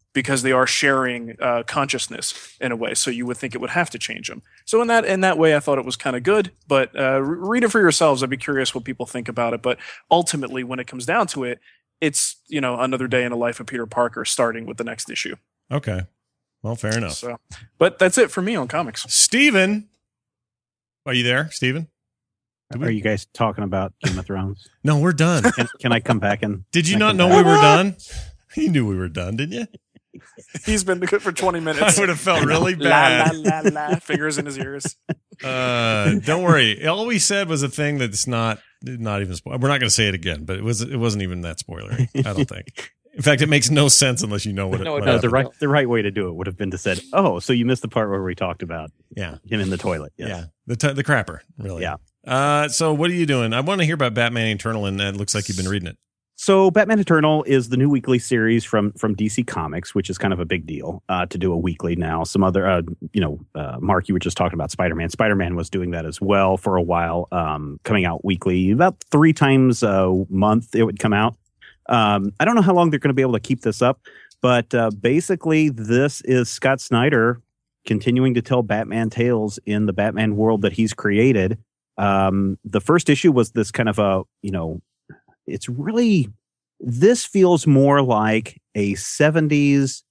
because they are sharing uh, consciousness in a way. So you would think it would have to change them. So in that in that way, I thought it was kind of good. But uh, read it for yourselves. I'd be curious what people think about it. But ultimately, when it comes down to it, it's, you know, another day in the life of Peter Parker, starting with the next issue. Okay. Well, fair enough. So, but that's it for me on comics. Steven, are you there, Steven? Are you guys talking about Game of Thrones? No, we're done. Can, can I come back and? Did you can I not come know back? we were done? You knew we were done, didn't you? He's been good for twenty minutes. I would have felt really La, bad. la, la, la. Fingers in his ears. Uh, don't worry. All we said was a thing that's not not even. Spo- we're not going to say it again, but it was it wasn't even that spoilery. I don't think. In fact, it makes no sense unless you know what it. No, it what No, doesn't. the right the right way to do it would have been to said, "Oh, so you missed the part where we talked about Yeah, him in the toilet." Yes. yeah. The t- the crapper, really. Yeah. Uh, so what are you doing? I want to hear about Batman Eternal, and it looks like you've been reading it. So Batman Eternal is the new weekly series from from D C Comics, which is kind of a big deal uh, to do a weekly now. Some other, uh, you know, uh, Mark, you were just talking about Spider-Man. Spider-Man was doing that as well for a while, um, coming out weekly, about three times a month it would come out. Um, I don't know how long they're going to be able to keep this up, but uh, basically this is Scott Snyder continuing to tell Batman tales in the Batman world that he's created. Um, the first issue was this kind of a, you know, it's really, this feels more like a seventies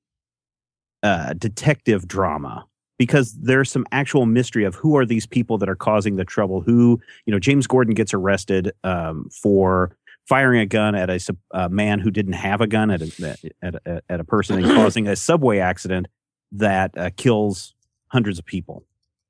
uh, detective drama, because there's some actual mystery of who are these people that are causing the trouble. Who, you know, James Gordon gets arrested um, for firing a gun at a, a man who didn't have a gun at a, at a, at a person and causing a subway accident that uh, kills hundreds of people.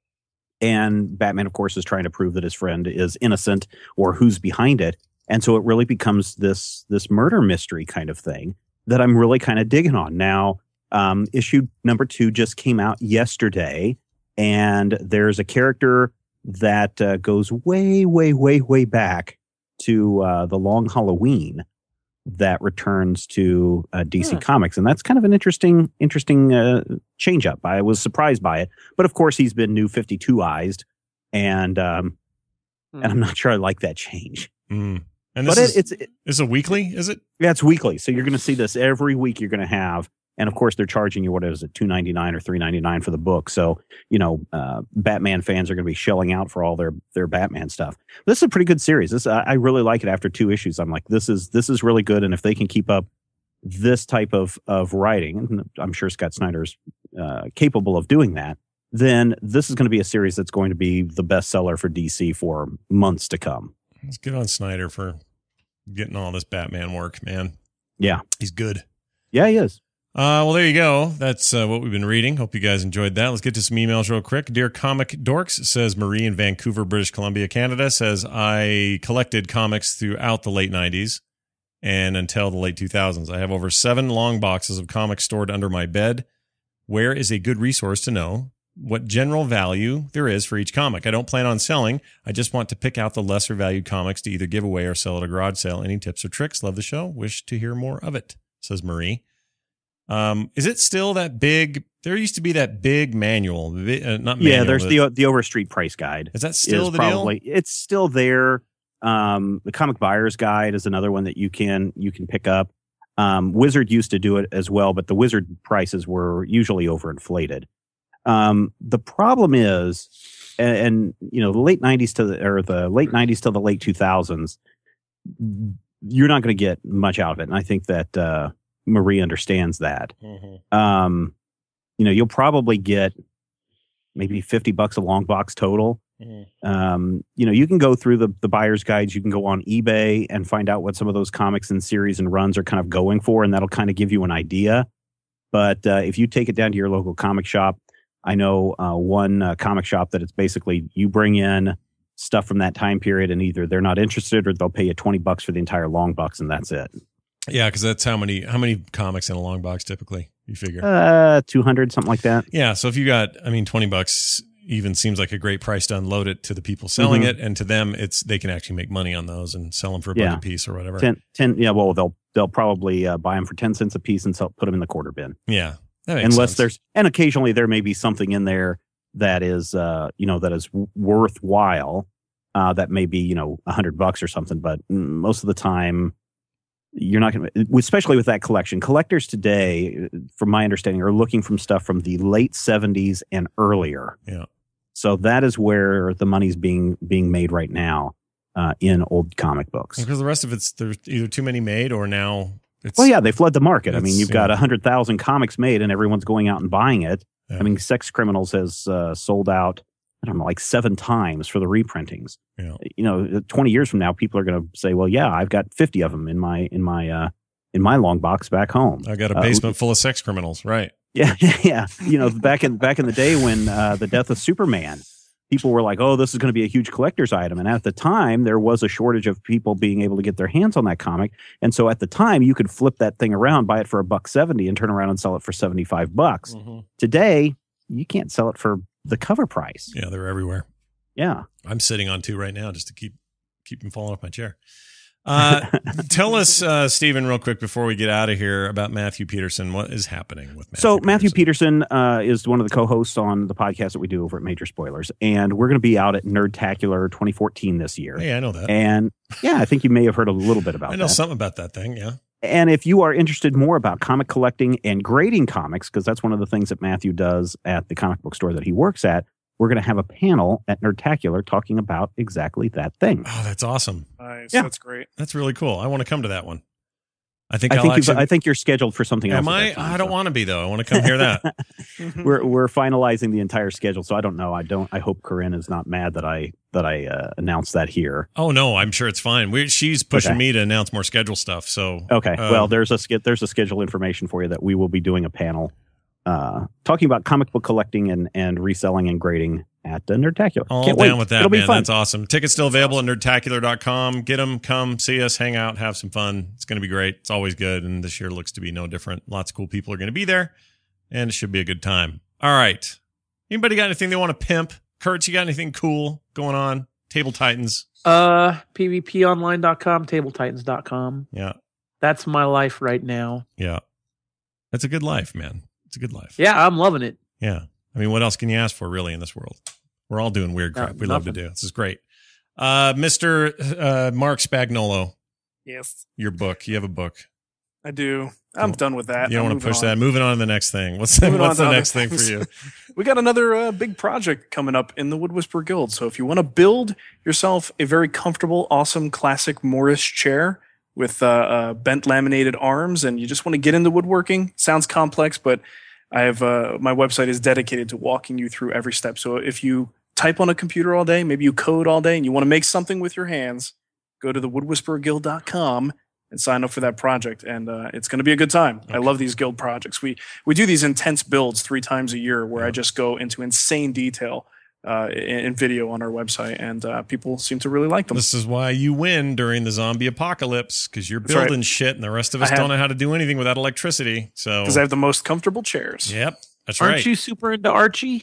And Batman, of course, is trying to prove that his friend is innocent or who's behind it. And so it really becomes this this murder mystery kind of thing that I'm really kind of digging on. Now, um, issue number two just came out yesterday, and there's a character that uh, goes way, way, way, way back to uh, the Long Halloween that returns to uh, D C Huh. Comics. And that's kind of an interesting, interesting uh, change up. I was surprised by it. But of course, he's been new fifty-two-ized, and um, Hmm. and I'm not sure I like that change. Mm. And this But is, it, it's it, this is a weekly, is it? yeah, it's weekly, so you're going to see this every week. You're going to have, and of course, they're charging you what is it, two ninety-nine or three ninety-nine for the book. So you know, uh, Batman fans are going to be shelling out for all their their Batman stuff. This is a pretty good series. This I, I really like it. After two issues, I'm like, this is this is really good. And if they can keep up this type of of writing, and I'm sure Scott Snyder's uh, capable of doing that, then this is going to be a series that's going to be the bestseller for D C for months to come. Let's get on Snyder for getting all this Batman work, man. Yeah. He's good. Yeah, he is. Uh, well, there you go. That's uh, what we've been reading. Hope you guys enjoyed that. Let's get to some emails real quick. Dear Comic Dorks, says Marie in Vancouver, British Columbia, Canada, says, I collected comics throughout the late nineties and until the late two thousands. I have over seven long boxes of comics stored under my bed. Where is a good resource to know what general value there is for each comic? I don't plan on selling. I just want to pick out the lesser valued comics to either give away or sell at a garage sale. Any tips or tricks? Love the show. Wish to hear more of it, says Marie. Um, is it still that big? There used to be that big manual, uh, not manual. Yeah, there's but- the the Overstreet price guide. Is that still is the probably deal? it's still there. Um, the comic buyer's guide is another one that you can you can pick up. Um, Wizard used to do it as well, but the Wizard prices were usually overinflated. Um, the problem is, and, and you know, the late nineties to the or the late nineties to the late two thousands, you're not going to get much out of it, and I think that uh, Marie understands that. Mm-hmm. Um, you know, you'll probably get maybe fifty bucks a long box total. Mm-hmm. Um, you know, you can go through the, the buyer's guides. You can go on eBay and find out what some of those comics and series and runs are kind of going for, and that'll kind of give you an idea. But uh, if you take it down to your local comic shop, I know uh, one uh, comic shop that it's basically you bring in stuff from that time period, and either they're not interested or they'll pay you twenty bucks for the entire long box, and that's it. Yeah, because that's how many how many comics in a long box typically, you figure? Uh, two hundred, something like that. Yeah, so if you got, I mean, twenty bucks even seems like a great price to unload it to the people selling Mhm. it, and to them, it's they can actually make money on those and sell them for a buck Yeah. a piece or whatever. ten, ten, yeah, well, they'll they'll probably uh, buy them for ten cents a piece and sell, put them in the quarter bin. Yeah, that makes Unless sense. there's, and occasionally there may be something in there that is, uh, you know, that is w- worthwhile. Uh, that may be, you know, a hundred bucks or something, but mm, most of the time, you're not going to, especially with that collection. Collectors today, from my understanding, are looking from stuff from the late seventies and earlier. Yeah. So that is where the money's being being made right now uh, in old comic books. Because the rest of it's there's either too many made or now it's. Well, yeah, they flood the market. I mean, you've got yeah. one hundred thousand comics made and everyone's going out and buying it. Yeah. I mean, Sex Criminals has uh, sold out, I don't know, like seven times for the reprintings. Yeah. You know, twenty years from now, people are going to say, well, yeah, I've got fifty of them in my in my uh, in my long box back home. I got a Uh, basement full of sex criminals, right? Yeah, yeah. You know, back in back in the day when uh, the death of Superman, people were like, "Oh, this is going to be a huge collector's item." And at the time, there was a shortage of people being able to get their hands on that comic. And so, at the time, you could flip that thing around, buy it for a buck seventy, and turn around and sell it for seventy-five bucks. Mm-hmm. Today, you can't sell it for the cover price. Yeah, they're everywhere. Yeah, I'm sitting on two right now just to keep keep them falling off my chair. Uh, tell us, uh, Stephen, real quick before we get out of here about Matthew Peterson. What is happening with Matthew so Peterson? Matthew Peterson uh, is one of the co-hosts on the podcast that we do over at Major Spoilers, and we're going to be out at Nerdtacular twenty fourteen this year. Hey, I know that. And yeah, I think you may have heard a little bit about I know that. something about that thing, yeah. And if you are interested more about comic collecting and grading comics, because that's one of the things that Matthew does at the comic book store that he works at, we're going to have a panel at Nerdtacular talking about exactly that thing. Oh, that's awesome. Nice. Yeah. That's great. That's really cool. I want to come to that one. I think I I'll think you've, actually, I think you're scheduled for something else. am at I? that time, I don't so. want to be though. I want to come hear that. We're we're finalizing the entire schedule, so I don't know. I don't. I hope Corinne is not mad that I that I uh, announced that here. Oh no, I'm sure it's fine. We, she's pushing Okay. me to announce more schedule stuff. So Okay. uh, well, there's a sch- there's a schedule information for you that we will be doing a panel uh, talking about comic book collecting and and reselling and grading at the Nerdtacular. all Can't down wait. with that, It'll be man. fun. That's awesome. Tickets still available at nerdtacular dot com. Get them, come see us, hang out, have some fun. It's going to be great. It's always good, and this year looks to be no different. Lots of cool people are going to be there, and it should be a good time. All right. Anybody got anything they want to pimp? Kurtz, you got anything cool going on? Table Titans. Uh, P V P online dot com, table titans dot com. Yeah. That's my life right now. Yeah. That's a good life, man. It's a good life. Yeah, I'm loving it. Yeah. I mean, what else can you ask for really in this world? We're all doing weird Uh, crap. we love to nothing. do. This is great. Uh, Mister Uh, Mark Spagnolo, Yes, your book. You have a book. I do. I'm Cool. done with that. You don't I'm want to moving push on. that. Moving on to the next thing. What's, Moving what's on to the other next thing for things. you? We got another uh, big project coming up in the Wood Whisperer Guild. So if you want to build yourself a very comfortable, awesome, classic Morris chair with uh, uh, bent laminated arms, and you just want to get into woodworking, sounds complex, but I have uh, my website is dedicated to walking you through every step. So if you type on a computer all day, maybe you code all day, and you want to make something with your hands, go to the wood whisperer guild dot com and sign up for that project, and uh, it's going to be a good time. I love these guild projects. We we do these intense builds three times a year where I just go into insane detail uh, in, in video on our website, and uh, people seem to really like them. This is why you win during the zombie apocalypse, because you're That's right. building shit and the rest of us I have- don't know how to do anything without electricity. So, Because I have the most comfortable chairs. yep, that's Aren't right. you super into Archie?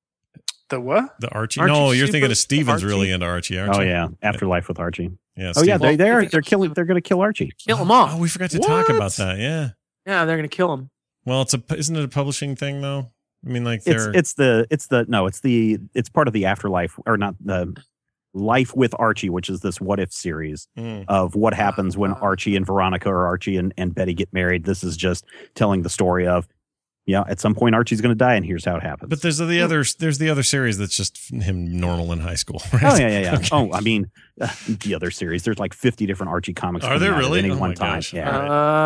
The what? the Archie. Aren't no, you you're super thinking of Steven's Archie? really into Archie, aren't Oh you? yeah, Afterlife with Archie. Yeah. Oh yeah, Steve- they they're Well, they're killing. They're going to kill Archie. Kill him off. Oh, we forgot to talk What? about that. Yeah. Yeah, they're gonna kill him. Well, it's a isn't it a publishing thing though? I mean, like It's they're it's the it's the no it's the it's part of the Afterlife or not the Life with Archie, which is this what if series Mm. of what happens when Archie and Veronica or Archie and, and Betty get married. This is just telling the story of, yeah, at some point Archie's going to die, and here's how it happens. But there's the other there's the other series that's just him normal in high school. Right? oh yeah, yeah, yeah. Okay. Oh, I mean, uh, the other series. There's like fifty different Archie comics. Are coming there out at really? any Oh one my time? gosh. Yeah.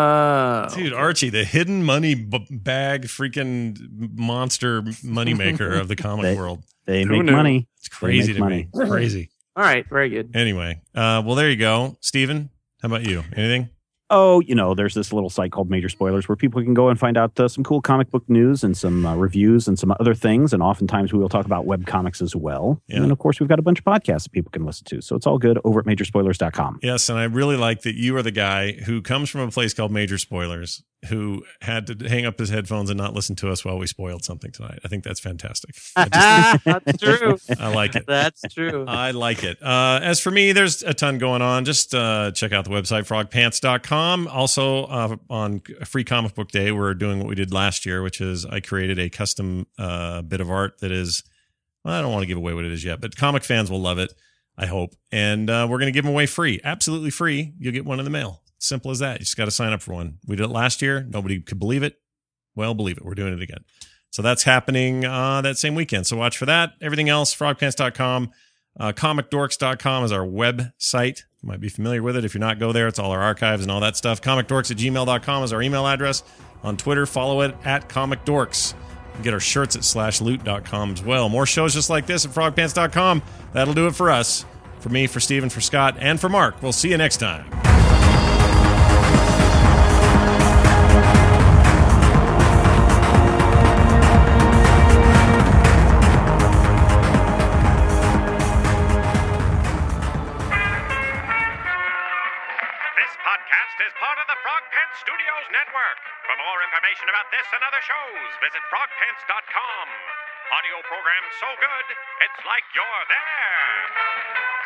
Oh. Dude, Archie, the hidden money b- bag, freaking monster moneymaker of the comic They- world. They Who make knew? money. It's crazy make to money. me. Crazy. All right, very good. Anyway, uh, well, there you go. Steven, how about you? Anything? Oh, you know, there's this little site called Major Spoilers where people can go and find out uh, some cool comic book news and some uh, reviews and some other things. And oftentimes we will talk about web comics as well. Yeah. And then, of course, we've got a bunch of podcasts that people can listen to. So it's all good over at major spoilers dot com. Yes, and I really like that you are the guy who comes from a place called Major Spoilers, who had to hang up his headphones and not listen to us while we spoiled something tonight. I think that's fantastic. I, just, That's true. I like it. That's true. I like it. Uh, as for me, there's a ton going on. Just uh, check out the website, frog pants dot com. Also, uh, on Free Comic Book Day, we're doing what we did last year, which is I created a custom uh, bit of art that is, well, I don't want to give away what it is yet, but comic fans will love it, I hope. And uh, we're going to give them away free, absolutely free. You'll get one in the mail. Simple as that. You just got to sign up for one. We did it last year. Nobody could believe it. Well, believe it. We're doing it again. So that's happening uh, that same weekend. So watch for that. Everything else, frog pants dot com. Uh, comic dorks dot com is our website. You might be familiar with it. If you're not, go there. It's all our archives and all that stuff. comic dorks at gmail dot com is our email address. On Twitter, follow it at Comic Dorks. You get our shirts at slash loot dot com as well. More shows just like this at frog pants dot com. That'll do it for us. For me, for Steven, for Scott, and for Mark. We'll see you next time. Is part of the Frog Pants Studios Network. For more information about this and other shows, visit frog pants dot com. Audio program so good, it's like you're there.